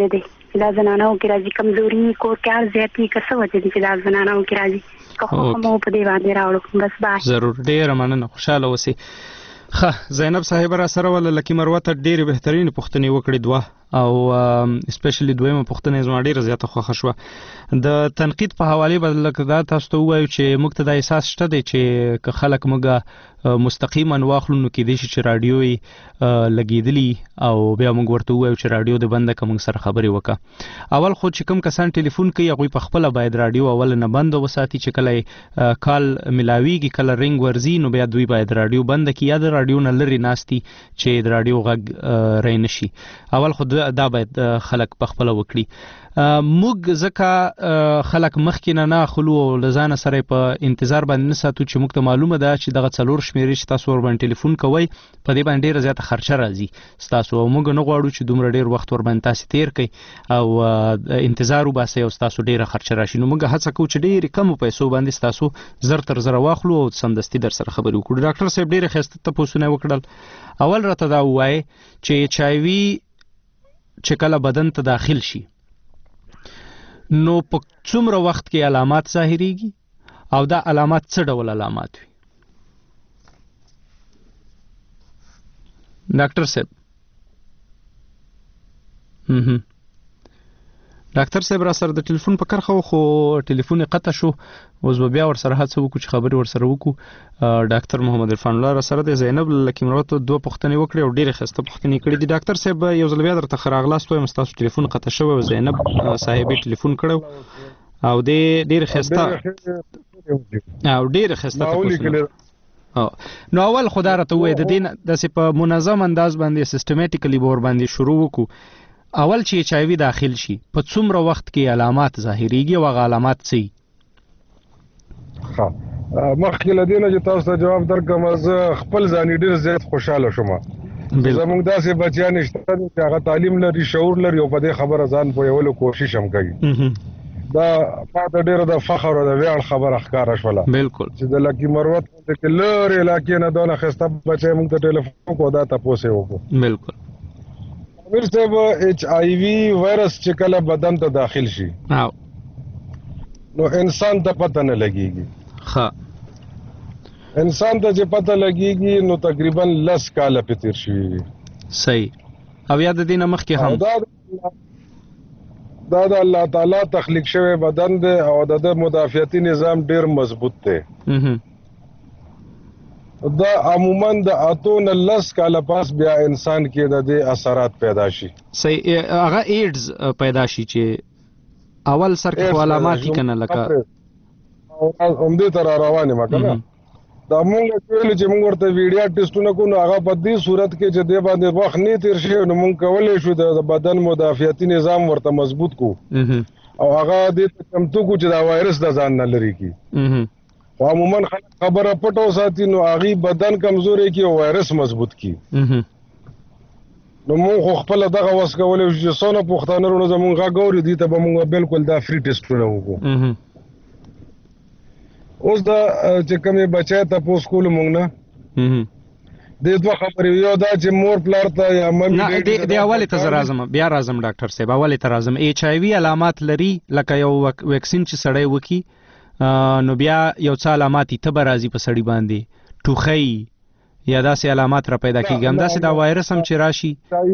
چې دا زنانو کې راځي کمزوري کور کار زیاتی کسه وجه دي چې دا زنانو کې راځي کومه په دې باندې راوړو بس باش ضرور ډیر مننه خوشاله اوسئ. ښه زینب صاحب را سره ول لکه مروته ډېر بهترین پوښتنې وکړې دوه او اسپیشلی دویمه پوښتنه زما ډیره زیاته خوښه شوه. د تنقید په حواله بدل کړه تاسو ته وایو چې موږ ته د احساس شته دی چې که خلک موږ مستقیما واخلو نو کې دي چې رادیوي لګیدلی او بیا موږ ورته وایو چې رادیو د بنده کوم سره خبري وکړه. اول خو چې کوم کسان ټلیفون کوي هغه په خپل باید رادیو اول نه بند وساتي چې کله کال ملاویږي کله رنګ ورزي نو بیا دوی باید رادیو بند کړي یا د رادیو نه لري ناستي چې د رادیو غږ رای نشي. اول خو دا باید خلک په خپل وکړي. موږ ځکه خلک مخکې نه خلو او لزانه سره په انتظار باندې نه ساتو چې موږ ته معلومه ده چې دغه څلور شمیرې چې تاسو ور باندې ټلیفون کوئ په دې باندې ډېره زیاته خرچه راځي تاسو او موږ نه غواړو چې دومره ډېر وخت ور باندې تاسو تیر کړئ او انتظار وباسئ او تاسو ډېره خرچه راشي. نو موږ هڅه کوو چې ډېر کم پیسو باندې تاسو زر تر زر واخلو او سمدستي در سره خبرې وکړو. ډاکټر صاحب ډېر ښه تاسو نه وکړل. اول راته دا وایي چې HIV چې کله بدن ته داخل شي نو په څومره وخت کې علامات ظاهريږي او دا علامات څه ډول علامات وي؟ ډاکټر صاحب ډاکټر صاحب را سره د ټلیفون په کرخه خو ټلیفون قطع شو اوس بیا ور سره هڅه وکړو چې خبري ور سره وکړو. ډاکټر محمد عرفان الله را سره د زینب لکیمروت دوه پوښتنې وکړې او ډېرې ښه پوښتنې کړې دي. ډاکټر صاحب یو ځل بیا درته خراغلاست وایم تاسو ټلیفون قطع شوی او زینب صاحب ټلیفون کړو او د ډېر ښه نو اول خدای راته وای د دین د په منظم انداز باندې سیستماتیکلی بور باندې شروع وکړو. اول چې HIV داخل شي په څومره وخت کې علامات ظاهريږي او علامات څه؟ ها مخکې لدینه چې تاسو ته جواب درکم زه خپل ځاني ډیر زیات خوشاله شوم. زموږ داسې بچیان شته چې هغه تعلیم لري شعور لري او په دې خبره ځان پوهولو کوشش هم کوي. دا پاته ډیره د فخر او د ویاړ خبره ښکاره شوله. بالکل چې د لکی مروت کې لر علاقې نه دونه خسته بچي موږ ته ټلیفون کو دا تاسو وکړو. بالکل امیر صاحب HIV وایرس چې کله بدن ته داخل شي نو انسان ته پته نه لګيږي. ها انسان ته چې پته لګيږي نو تقریبا 10 کال په تیر شي. صحیح. او یاد دینه مخکې هم دا د الله تعالی تخلیق شوی بدن دی او د مدافعتي نظام ډیر مضبوط دی. دا عموما د اتون لس کاله پاس بیا انسان کې د دې اثرات پیدا شي. صحیح. هغه ایډز پیدا شي چې اول سر کې علامات کنه لکه اومدې تر روانه ما کنه دا مونږ چې موږ ورته ویډیو ټیسټونه کوو هغه په دې صورت کې چې د باندې وخت نه تیر شي نو موږ کولای شو د بدن مدافعتي نظام ورته مضبوط کو او هغه دې چمتو کو چې دا وایرس د ځان نه لري کی. عموما خبره پټو ساتي نو هغه بدن کمزوري کی او وایرس مضبوط کی. نو موږ خپل دغه وس کولای چې څونه پښتانه ورو زمونږ غوړي دي ته به موږ بالکل دا فری ټیسټونه وکړو. اوس دا چې کومه بچای ته پوس کول موږ نه د دوه خبرې یو دا چې مور پلار ته یا ممی نه د اوله ته راځم بیا راځم ډاکټر صاحب اوله ته راځم. HIV علامات لري لکه یو ویکسین چې سړی وکي نو بیا یو څه علامات ته راځي په سړی باندې ټوخی یا داسې علامات را پیدا کیږي. هم داسې دا وایرس هم چې راشي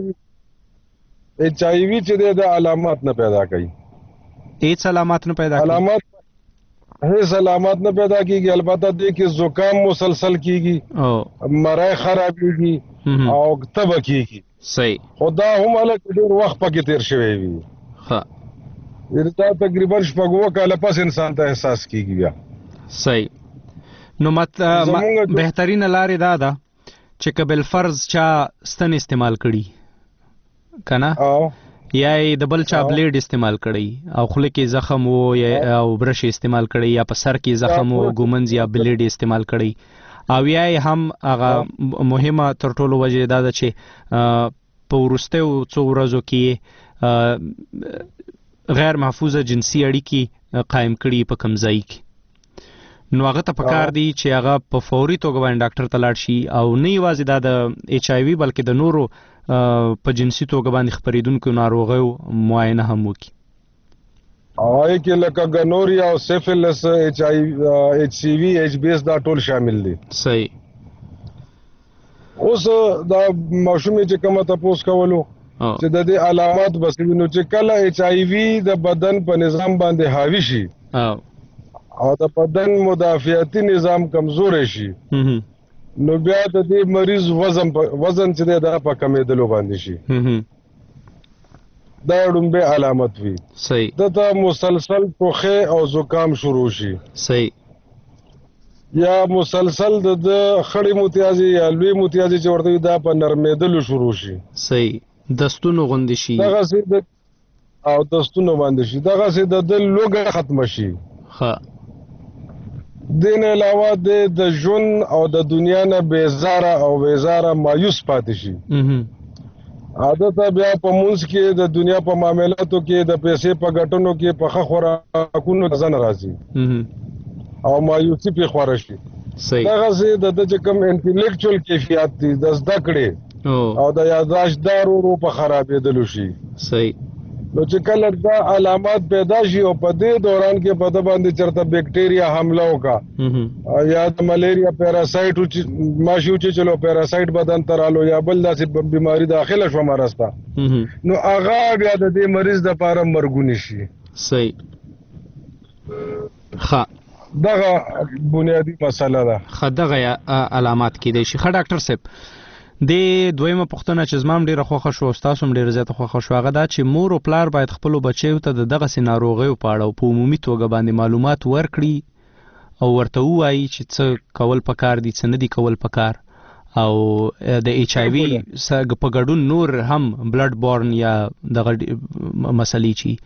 HIV چې د علامات نه پیدا کوي. هیڅ علامات نه پیدا کوي. هیڅ علامات نه پیدا کیږي. البته دې کې زکام مسلسل کیږي مرای خرابېږي او تبه کیږي. صحیح. خدا هم له ډېر وخت پکې تیر شوی وي. ها دا تقریبا شپږو کاله پس انسان ته احساس کیږي بیا. صحیح. نو بهترین لارې دا ده چې قبل فرض چا ستن استعمال کړي کنه یا د بل چا بلیډ استعمال کړي او خله کې زخم وو یا او برش استعمال کړي یا په سر کې زخم وو ګومنز یا بلیډ استعمال کړي او یا هم هغه مهمه تر ټولو وجه دا ده چې په ورستو څو ورځو کې غیر محفوظه جنسي اړیکې قائم کړي په کمزای کې. نو هغه ته پکار دی چې هغه په فوري توګه باندې ډاکټر ته لاړ شي او نه یوازې دا د ایچ آی وی بلکې د نورو په جنسي توګه باندې خپریدونکو ناروغیو معاینه هم وکړي. هغه کې لکه ګنوریا او سیفلس ایچ سی وی ایچ بی اس دا ټول شامل دي. صحیح. اوس دا ماشومې چې کومه تاسو کولو چې د دې علامات بس نو چې کله ایچ آی وی د بدن په نظام باندې حاوی شي او د بدن مدافعتي نظام کمزور شي نو بیا د دې مریض وزن چې دا په کمېدلو باندې شي دا ډومبه علامت وي. صحیح. دا مسلسل ټوخه او زکام شروع شي. صحیح. یا مسلسل د خړې متیازي یا لوی متیازي چې ورته دا په نرمېدلو شروع شي. صحیح. دستونو غوندې شي. دغه سي او دستونو باندې شي. دغه سي د لوګه ختم شي. ها. دین علاوه د ژوند او د دنیا نه بیزاره او بیزاره مایوس پاتې شي. عادت بیا په مونږ کې د دنیا په معاملاتو کې د پیسې په ګټونو کې په خوراکونو ځن راځي. او مایوسی په خوره شي. صحیح. دغه سي د کوم انټلیکچوال کیفیت دي د زده کړې او د یاداشتدارو په خرابېدلو شي. صحیح. نو چې کله دا علامات پیدا شي او په دې دوران کې په د باندې چرته بیکټیریا حمله وکړه یا د ملیریا پیراسایت ماشو چې چلو پیراسایت بدن ترالو یا بل داسې بیماری داخله شو مرسته نو هغه بیا د دې مریض د لپاره مرګونی شي. صحیح. ښه دغه بنیادی مسله ده. خدغه علامات کې دي شي. ښه ډاکټر صاحب د دویمه پوښتنه چې زمام ډیره خوښه شو او تاسو هم ډیره زیاته خوښه شو هغه دا چې مور او پلار باید خپل بچیو ته دغه سي ناروغیو په اړه په عمومي توګه باندې معلومات ورکړي او ورته وایي چې څه کول پکار دي څه نه دي کول پکار او د ایچ آی وی په ګډون نور هم بلډ بورن یا دغه مسلې چی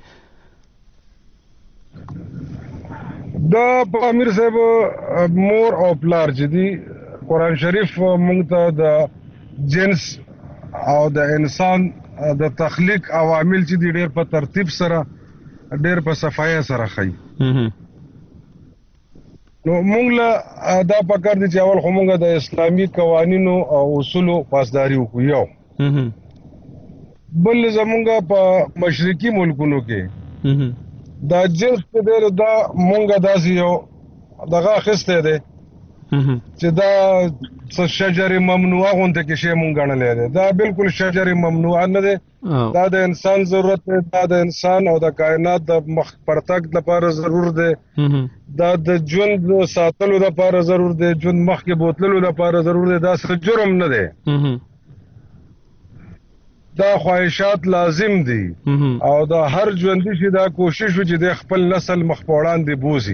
دا امیر صاحب مور او پلار چې دي قرآن شریف مونږ ته د جنس او د انسان د تخلیق عوامل چې دي ډېر په ترتیب سره ډېر په صفایه سره ښیي. نو مونږ له دا پکار دي چې اول خو مونږ د اسلامي قوانینو او اصولو پاسداري وکړو یو بل زمونږ په مشرقي ملکونو کې دا جنس په ډېر دا مونږ داسې یو دغه اخیستی دی چې دا شجر ممنوعه غونته کې شی مونږ ګڼلی دی. دا بالکل شجر ممنوعه نه دی. دا د انسان ضرورت دی. دا د انسان او د کائنات د مخ پرتګ لپاره ضرور دی. دا د ژوند ساتلو لپاره ضرور دی. ژوند مخکې بوتللو لپاره ضرور دی. دا څه جرم نه دی. دا خواهشات لازم دي او دا هر ژوندي چې دا کوشش وکړي چې د خپل نسل مخ په وړاندې بوزي.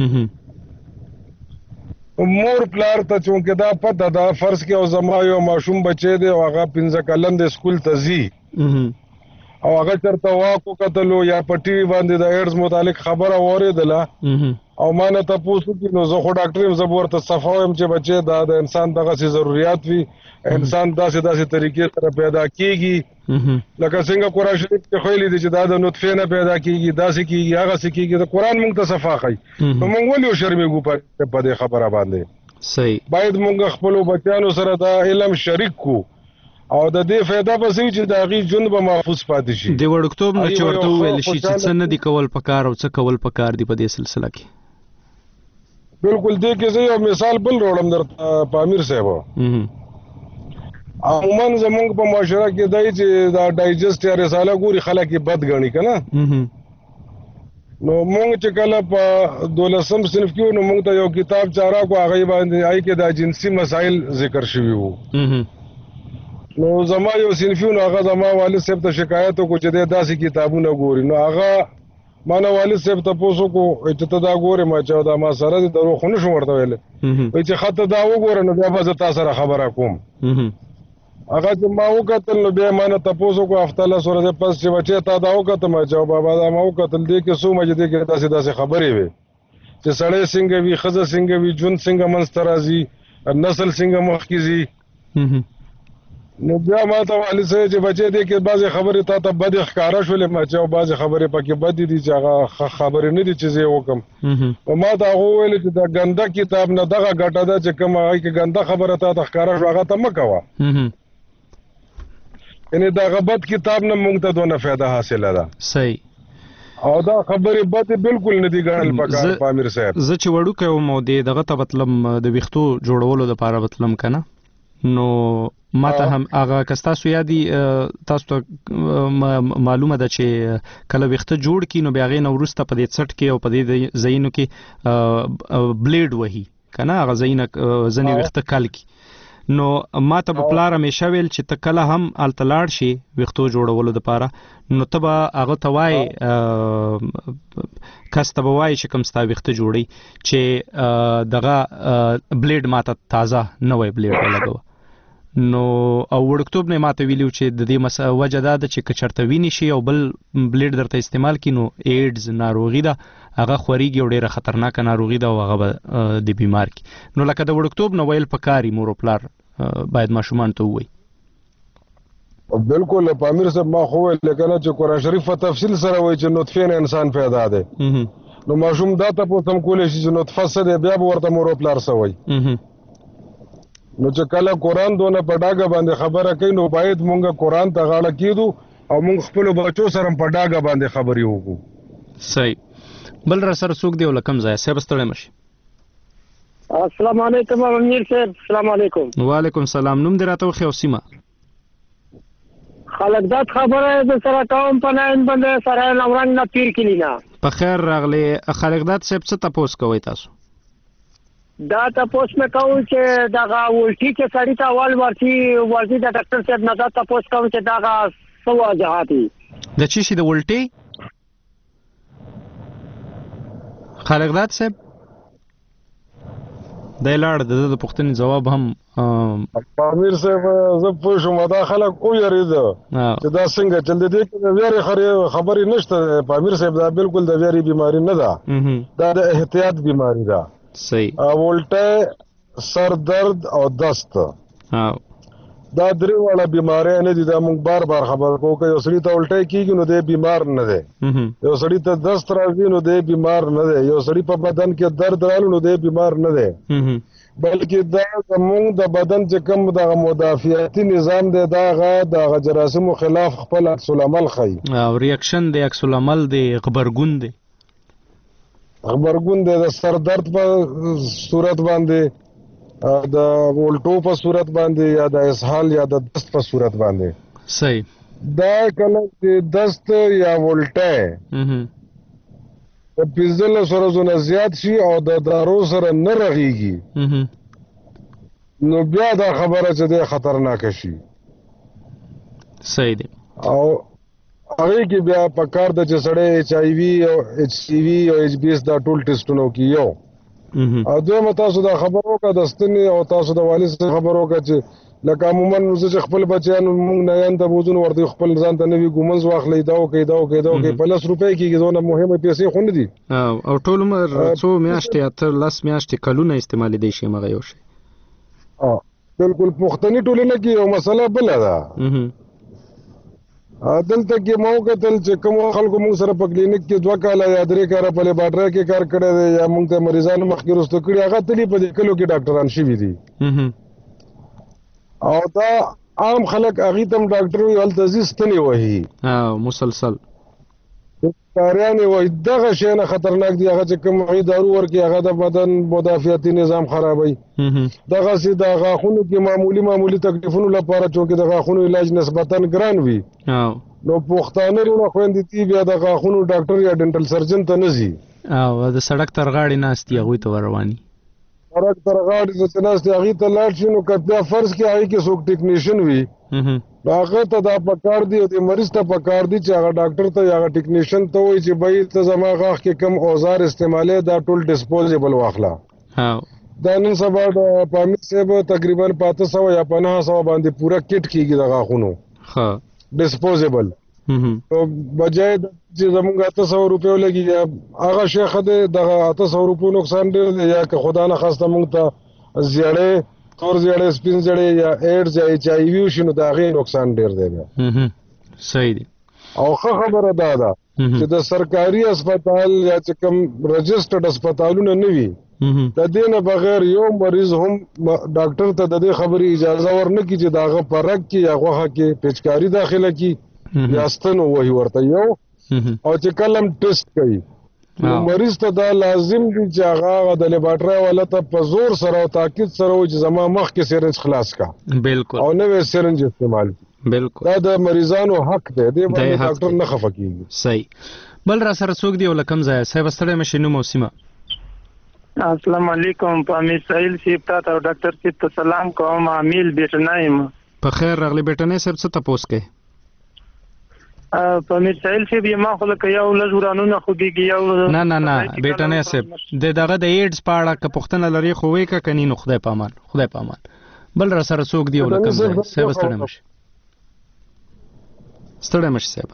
مور پلار ته چونکه دا پته دا فرض کې او زما یو ماشوم بچی دی او هغه 15 کلن د سکول ته ځي او هغه چرته واکو کتلو یا په ټي وي باندې د ایډز متعلق خبره واورېدله او ما نه تاسو کې نو زه خو ډاکټر یم زه ورته صفاوم چې بچی دا د انسان دغه سي ضرورت وي انسان داسې طریقې سره پیدا کیږي لکه څنګه قرآن شریف کې خو لیدي چې دا د نطفه نه پیدا کیږي داسې کیږي هغه څه کیږي د قرآن موږ ته صفا کوي نو موږ ولې شرمېږو په دې خبره باندې. صحیح. باید موږ خپل بچیانو سره دا علم شریک کو او د دې فائدہ به سوي چې د هغې ژوند به محفوظ پاتې شي. د وړکتوب نه چې ورته وویل شي چې څه نه دي کول پکار او څه کول پکار دي په دې سلسله کې. بالکل دې کې زه یو مثال بل راوړم درته په امیر صاحب. عموما زمونږ په معاشره کې دی چې دا ډایجسټ یا رساله ګوري خلک یې بد ګڼي که نه نو مونږ چې کله په 12م صنف کې نو مونږ ته یو کتاب چاراکو هغې باندې هغې کې دا جنسي مسایل ذکر شوي وو نو زما یو صنفي نو هغه زما والد صاحب ته شکایت وکړو چې دی داسې کتابونه ګوري نو هغه ما نه والد صاحب تپوس وکړو چې ته دا ګورې ما چې دا ما سره دي دروغ خو نه شم ورته ویلی وایي چې ښه ته دا وګوره نو بیا به زه تا سره خبره کوم هغه چې ما وکتل نو بیا ما نه تپوس وکړو هفته لس ورځې پس چې بچې تا دا وکتل ما چې بابا دا ما وکتل دې کې څو مجې دې کې داسې خبرې وې چې سړی څنګه وي ښځه څنګه وي ژوند څنګه منځته راځي نسل څنګه مخکې ځي نو بیا ما ته والي سره چې بچی دی کې بعضې خبرې تا ته بدې ښکاره شولې ما چې بعضې خبرې پکې بدې دي چې هغه خبرې نه دي چې زه یې وکړم نو ما ته هغه وویل چې د ګنده کتاب نه دغه ګټه ده چې کوم هغې کې ګنده خبره تا ته ښکاره شو هغه ته مه کوه یعنې دغه بد کتاب نه موږ ته دونه فایده حاصله ده صحیح او دا خبرې بدې بالکل نه دي ګڼل پکار پامیر صاحب زه چې وړوکی وم او دغه ته بتلم د ویښتو جوړولو دپاره بتلم که نه نو ما ته هم هغه که ستاسو یادي تاسو ته معلومه ده چې کله ویښته جوړ کړي نو بیا هغې نه وروسته په دې څټ کې او په دې ځایونو کې بلیډ وهي که نه هغه ځایونه ځینې ویښته کل کړي نو ما ته په پلار همیشه ویل چې ته کله هم هلته لاړ شي ویښتو جوړولو دپاره نو ته به هغه ته وایې کس ته به وایې چې کوم ستا ویښته جوړوي چې دغه بلیډ ما ته تازه نوی بلیډ ولګوه نو او وړکتوب نه ماته ویلو چې د دې وجه دا ده چې که چېرته وینې شي او بل بلیډ درته استعمال کړي نو ایډز ناروغي ده هغه خورېږي او ډېره خطرناکه ناروغي ده او هغه به د بیمار کړي نو لکه د وړکتوب نه ویل پکار وي مور او پلار باید ماشومان ته ووایي بالکل پامیر صاحب ما خو ویل کنه چې قرآن شریف په تفصیل سره وایي چې نطفې نه انسان پیدا دی نو ماشوم دا تپوس هم کولی شي چې نطفه څه دی بیا به ورته مور او پلار څه وایي نو چې کله قرآن دونه په ډاګه باندې خبره کوي نو باید مونږ قرآن ته غاړه کېږدو او مونږ خپلو بچو سره په ډاګه باندې خبرې وکړو صحیح بل را سره څوک دی او له کوم ځایه صاحب ستړی مه شي السلام علیکم امیر صاحب السلام علیکم وعلیکم السلام نوم دې راته وښیه او سیمه خلقداد خبره د سره کوم په ناین باندې سره نورنګ نه پیر کلی نه په خیر راغلی خلقداد صاحب څه تپوس کوئ تاسو دا تپوس مې کوم چې دغه ولټي چې سړی ته اول ورسي د ډاکټر صاحب نه دا تپوس کوم چې دغه څه وجهات دي د چی شي د ولټي خلقداد صاحب د لاړ د پوښتنې جواب هم امیر صاحب زه پوه شوم دا خلک ویریده چې دا څنګه چل دي کې د ویری خبرې نشته امیر صاحب دا بالکل د ویری بیماری نه ده دا د احتیاط بیماری ده صحیح ولټه سر درد او دست دا درې واړه بیماری نه دي دا موږ بار خبر کوو که یو سړي ته ولټه کېږي نو دی بیمار نه دی یو سړي ته دست راځي نو دی بیمار نه دی یو سړي په بدن کې درد رالو نو دی بیمار نه دی بلکې دا زموږ د بدن چې کوم دغه مدافعتي نظام دی دا هغه د جراثیمو خلاف خپل عکس العمل ښیي او ریاکشن دی عکس العمل دی غبرګون دی غبرګون دی د سر درد په صورت باندې د ولټو په صورت باندې یا د اسهال یا د دست په صورت باندې صحیح دا کله چې دست یا ولټه په 15 ورځو نه زیات شي او د دارو سره نه رغیږي نو بیا دا خبره چې د خطرناک شي صحیح دی او هغه کې بیا په کار د چې سړی HIV او HCV او HBS دا ټول ټیسټونو کې یو او دوی تاسو دا خبرو کا د ستنې او تاسو د والد سره خبرو کا چې لکه عموما زه خپل بچیان موږ نه یان ته بوزون ورته خپل ځان ته نوی ګومنز واخلې دا او کې په 10 روپۍ کې زونه مهمه پیسې خو نه دي او ټول عمر څو میاشتې تر 10 میاشتې کلونه استعمال دي شي مغه یو شي بالکل پښتني ټولنه کې یو مسله بل ده دلته کې مو کتل چې کوم خلکو موږ سره په کلینیک کې 2 کاله یا 3 کاله په لیبارټري کې کار کړی دی یا موږ ته مریضانو مخکې رسته کړي هغه تلی په کلو کې ډاکټران شوي دي او دا عام خلک هغه تم ډاکټر وي ول تزيز تني وهي مسلسل کاریان وي دغه شی نه خطرناک دی هغه چې کوم هي دارو ورکي هغه د بدن مدافعتي نظام خرابوي دغه سي د غاخونو کې معمولی تکلیفونو لپاره چې د غاخونو علاج نسبتا ګران وي نو پښتانه له خويندې تی بیا د غاخونو ډاکټر یا ډنټل سرجن ته نزي او د سړک تر غاړې ناستي هغه ته رواني سړک تر غاړې ته ناستي هغه ته لاړ شي نو کله فرض کې هغه کې څوک ټیکنیشن وي هغه ته دا پکار دی او د مریض ته پکار دی چې هغه ډاکټر ته یا ټیکنیشن ته وایي چې بای ته زما غاښ کې کم اوزار استعماله دا ټول ډیسپوزیبل واخلا دا نن سبا د پامیر صاحب تقریبا 500 یا 500 باندې پورا کټ کیږي د غاښونو ډیسپوزیبل او بجای چې زمونږ 800 روپیو لګي هغه شیخ د 800 روپیو نقصان دی یا که خدا نه خواسته مونږ ته زیړې تور زیړې سپین زیړې یا ایډز یا ایچ آی وی شنو دا غي نقصان ډیر دی صحیح دی او خبره ده چې د سرکاري هسپتال یا چې کوم رجسټرډ هسپتالونه نه وي د دې نه بغیر یو مریض هم ډاکټر ته د دې خبرې اجازه ورنه کی چې داغه پرک کې یا غوخه کې پیچکاری داخله کی یا ستنو وਹੀ ورته یو او چې کلم ټیسټ کوي مریض ته دا لازم دي چې هغه د لیبارټری والا ته په زور سره او تاکید سره چې زما مخ کې سرنج خلاص کا بالکل او نوې سرنج استعمال بالکل دا د مریضانو حق دی د ډاکټر نه خفه کیږي صحیح بل را سره څوک دی ولکم ځای صاحب ستړی مشینو موسمه السلام علیکم پامیر سایل سی پتا او ډاکټر سی ته سلام کوم عامل بیٹنایم په خیر راغلی بیٹنې صاحب څه تاسو کې پامیر سایل سی به ما خو لکه یو لزورانو نه خوږي یو نه بیٹنې صاحب دغه د ایډز په اړه که پښتنه لري خو وې کا کني نو خدای پامان بل را سره څوک دی ولکم ځای صاحب ستړی مشه صاحب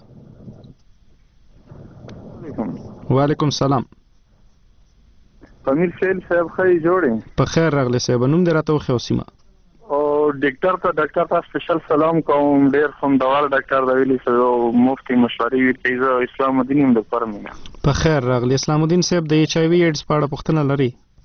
وعلیکم السلام پامیر سیل صاحب خی جوړې په خیر راغلی صاحب نوم دې راته وخی اوسیما او ډاکټر ته سپیشل سلام کوم ډیر خوندور ډاکټر دی ویلي سو مفتي مشورې کوي اسلام الدین د پرمینه په خیر راغلی اسلام الدین صاحب د ایچ آی وی ایډز په اړه پوښتنه لري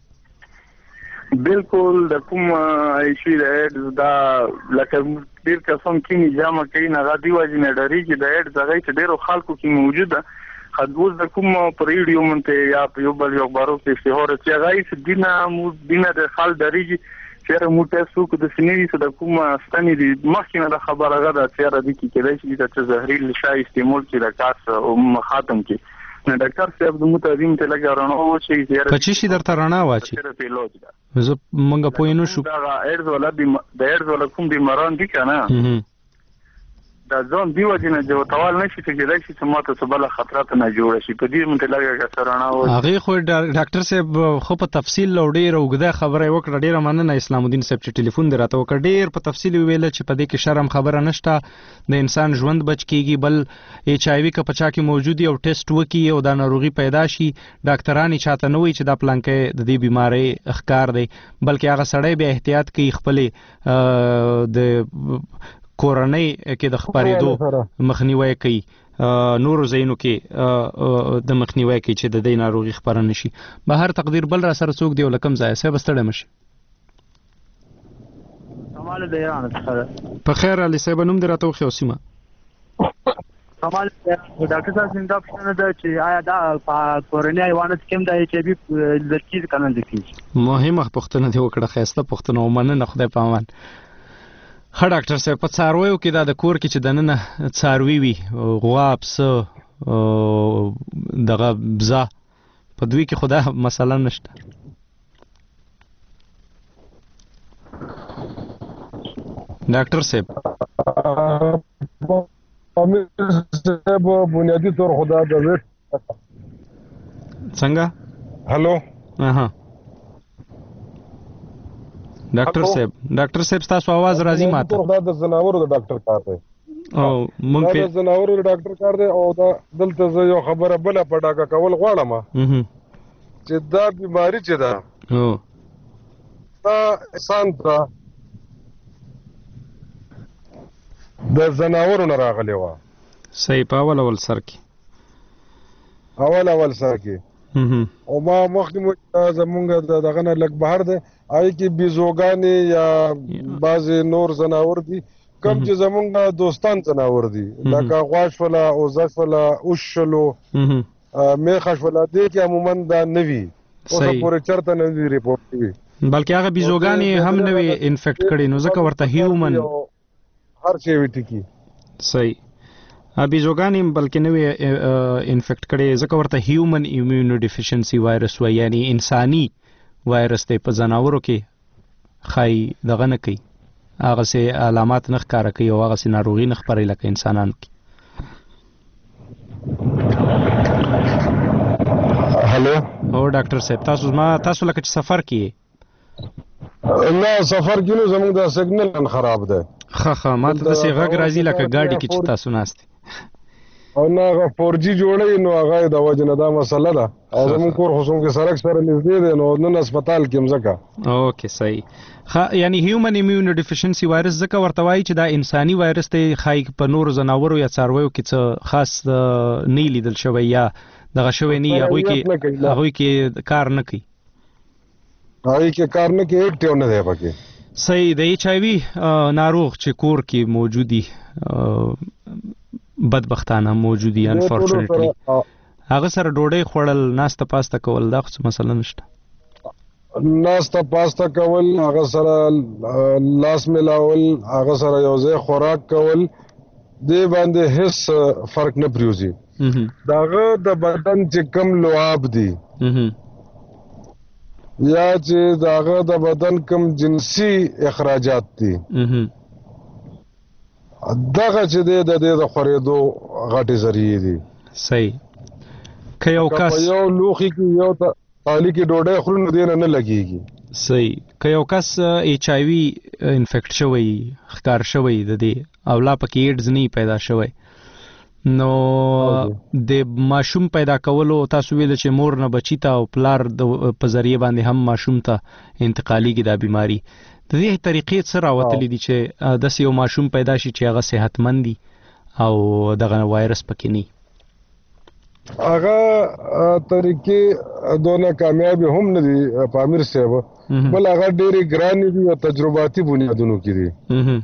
بالکل د کوم ایشي د ایډز دا لکه ډیر قسم کې جامه کوي نه غادي واجی نه ډری چې د ایډز هغه چې ډیرو خلکو کې موجوده خدوز د کوم پر ریډیو مونته یا په یو بل یو بارو کې شهره چې هغه دینه د خال دریږي چې مو تاسو کو د سنوي څخه د کوم ستنې دي مخکې د خبره غدا چې را دي کې کېدای شي چې زهري لشای استعمال کې راکاس او ختم کې نه ډاکټر صاحب د متعلم ته لګارانو و چې زیاره 25 درته رڼا واچي زه مونږ پوه نه شو دا ایډز ولا کوم بیماران دي کنه دا ځون دیو چې نه جو توال نشي چې کېدای شي چې ماته څه بل خطرات نه جوړ شي په دې مونږ لګا کسرانه و هغه خو ډاکټر صاحب خو په تفصیل لوړې روغده خبره وکړه ډیره مننه اسلام الدین صاحب چې ټلیفون دراته وکړ ډیر په تفصیل ویل چې په دې کې شرم خبره نشته د انسان ژوند بچ کیږي بل ایچ آی وی کا پچا کې موجودي او ټیسټ وکي او دا ناروغي پیدا شي ډاکټرانی چاته نه وي چې دا پلان کې د دې بیماری اخکار دی بلکې هغه سړی به احتیاط کوي خپل د کورنۍ کې د خبرېدو مخنیوي کوي نور زینو کې د مخنیوي کې چې د دې ناروغي خبره نشي به هر تقدیر بل را سره څوک دی ولکم ځای صاحب ستړی مشه کمال د ایران څخه په خیر علي صاحب نوم دې راته وخی اوسیما کمال ډاکټر صاحب څنګه پښتنه ده چې آیا دا کورنۍ حیوانات کوم د ایچ آی وی لکې کنه دي مهمه پښتنه دی وکړه خاصه پښتنه ومنه خدای پامان ها ډاکټر صاحب په څارویو کې دا د کور کې چې دننه څاروي وي غوا پسه دغه بزه په دوی کې خدا مثلا نشته ډاکټر صاحب بنیادی طور خدا د څنګه هالو اها ډاکټر صاحب تاسو आवाज راځي ماته دا د زناورو د ډاکټر کار دی او مونږ په زناورو د ډاکټر کار دی او دا دلته یو خبره بل په ډاکا کول غواړم چې دا بیماری چې ده دا انسان ته د زناورو نه راغلی و صحیح په اول سر کې او ما مخکې زمونږ دغه نه لږ بهر دی آی کې بیزوګانې یا بعضې نور زناور دي کم چې زمونږ دوستان زناور دي لکه غوا شوله اوزه شوله اوښ شولو میخه شوله دې کې عموما دا نه وي اوسه پورې چېرته نه دي ریپورټ شوي بلکې هغه بیزوګانې هم نه وي انفیکټ کړي نو ځکه ورته هیومن هر شی وي ټکي صحیح بیزوګانې بلکې نه وي انفیکټ کړي ځکه ورته هیومن ایمیونو ډیفیشنسي وایرس وایي یعنی انساني وایرس دی په ځناورو کې خای دغه نه کوي هغه سي علامات نه ښکاره کوي او هغه سي ناروغي نه خبرې لکه انسانانو کې هلو او ډاکټر صاحب تاسو لکه چې سفر کې نه سفر کې نو زموږ د سیګنل خراب ده ښه ماته د سي غږ راځي لکه ګاډي کې چې تاسو ناست او نه 4G جوړې نو هغه د وجنه دا مسله ده او زموږ کور خصوصا کې سرک سره نږدې ده نو نن هسپتال کې مزکه اوکې صحیح یعنی هیومن ایمیون ډیفیشنسي وایرس ځکه ورته وایي چې دا انساني وایرس ته خای په نور زناورو یا څارویو کې څه خاص نه لیدل شوی یا دغه شوی نه هغه کې کار نه کوي اکټیو نه دی پکې صحیح د ایچ آی وی ناروغ چې کور کې موجودي بدبختانه موجودي انفورچونټلی هغه سره ډوډۍ خوړل ناسته پاسته کول دا څه مسله نشته ناسته پاسته کول هغه سره لاس ملاول هغه سره یو ځای خوراک کول دې باندې هیڅ فرق نه پریوزي داغه د بدن چې کم لعاب دي یا چې داغه د بدن کم جنسي اخراجات دي دغه چې د خورېدو غټي ذریعہ دي صحیح که یو کس یو لوخي کې یو تالی کې ډوډۍ خوري نو دې نه لګيږي صحیح که یو کس ایچ آی وی انفیکټ شوی ښکار شوی د دې او لا پکې ایډز نه پیدا شوی نو د ماشوم پیدا کولو تاسو ویل چې مور نه بچی ته او پلار د په ذریعہ باندې هم ماشوم ته انتقالیږي دا بیماری د دې طریقې څخه راوتلې دي چې د یو ماشوم پیدا شي چې هغه صحتمند دي او دغه وایرس پکې نه هغه طریقې دونه کامیاب هم نه دي پامیر صاحب بل هغه ډېری ګران دي او تجرباتي بنیادونو کې دي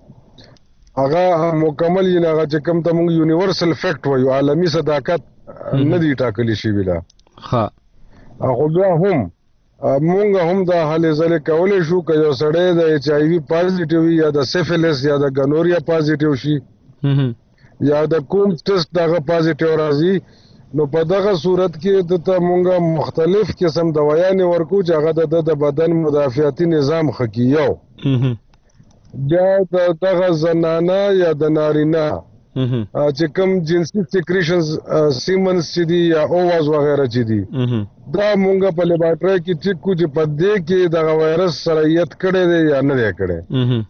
هغه مکمل یې هغه چې کوم ته موږ یونیورسل فیکټ وایو عالمي صداقت نه دی ټاکلی شي ویلا هغه بیا هم موږ هم دا حالې ځلې کولی شو که یو سړی د ایچ آی وي پازیټیو یا د سیفیلس یا د ګنوریا پازیټیو شي یا د کوم ټیسټ دغه پازیټیو راځي نو په دغه صورت کې دته موږ مختلف قسم دوايانې ورکو چې هغه د بدن مدافعتي نظام خکي یو بیا دغه زنانه یا د نارینه چې کوم جنسي سیکریشنز سیمنز چې دي یا اوواز وغیرہ چې دي دا مونږ په لیبارټری کې چیک کو چې په دې کې دغه وایرس سرایت کړي دی یا نه دی کړي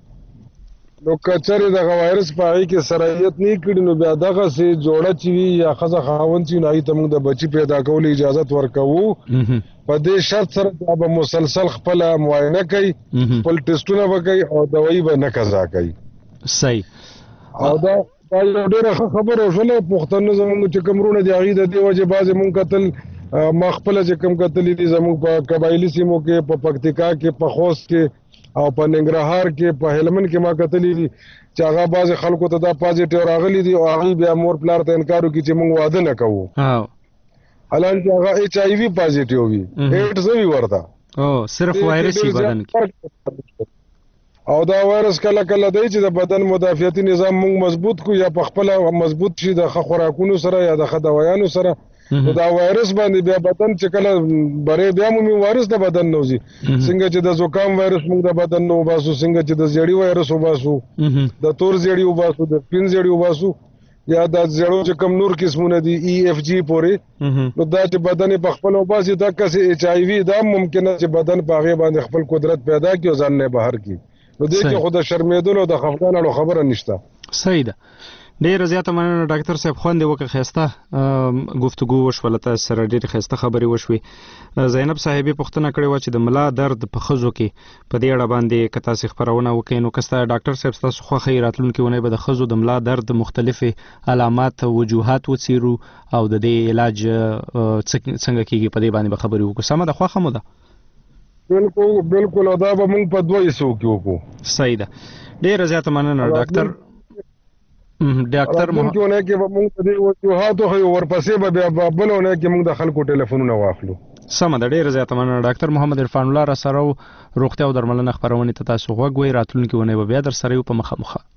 نو کچره دغه وایرس په هغه کې سرایت نه کړي نو بیا دغه سي جوړه چې وي یا خزه خاون چې نه ته موږ د بچي پیدا کول اجازه ورکوو په دې شرط سره به مسلسل خپل معاینه کوي خپل ټیسټونه وکړي او دوايي به نه قضا کوي صحیح او دا ډېره خبره شوله پښتنو زموږ چې کومرونه دی هغه د دې وجه بعضې مونږ قتل مخبل چې کوم قتل دي زموږ په قبایلی سیمو کې په پکتیکا کې په خوست کې او په ننګرهار کې په هلمند کې ما قتل دي چې هغه بعضې خلکو ته دا پازیټیو راغلي دي او هغه بیا مور پلار ته انکار وکړي چې مونږ واده نه کوو حالانکه هغه ایچ آی وی پازیټیو وي ایډز وي ورته صرف وایرس یې بدن کې او دا وایرس کله کله دی چې د بدن مدافعتي نظام موږ مضبوط کو یا په خپل مضبوط شي د خوراکونو سره یا د خدوایانو سره دا وایرس باندې بیا بدن چې کله بره بیا مو وایرس د بدن نوځي څنګه چې د زکام وایرس موږ د بدن نو باسو څنګه چې د زیړی وایرس وباسو د تور زیړی وباسو د پین زیړی وباسو یا د زیړو چې کم نور قسمونه دي ای اف جی پورې نو دا چې بدن په خپل وباسي دا کسي ایچ آی وی دا ممکنه چې بدن په هغه باندې خپل قدرت پیدا کړي او ځان نه بهر کړي نو دې کې خود شرمېدلو د خفګان خبره نشته صحیح ده ډېر زیاته مننه ډاکټر صاحب خوند وکړه خسته گفتگو وشوله تاسو سره ډېر خسته خبرې وشوي زینب صاحبې پوښتنه کړې و چې د ملا درد په خزو کې په دې اړه باندې کتا سي خبرونه وکړي نو کستا ډاکټر صاحب تاسو خو خیر راتلونکي ونه به د خزو د ملا درد مختلفه علامات وجوهات وڅیرو او د دې علاج څنګه کیږي په دې باندې به خبرې وکړو سم ده خو خمو ده بالکل دا به موږ په دوه حصو کې وکړو صحیح ده ډېر زیاته مننه ډاکټر محمد ونه کې به موږ په دې وجوهاتو خو ورپسې به بیا بلونه کې موږ د خلکو ټلیفونونه واخلو سم ده ډېر زیاته مننه ډاکټر محمد عرفان الله را سره روغتیا او درملنه خبرونه ته تاسو غوږ وي راتلونکي ونه به بیا در سره یو په مخه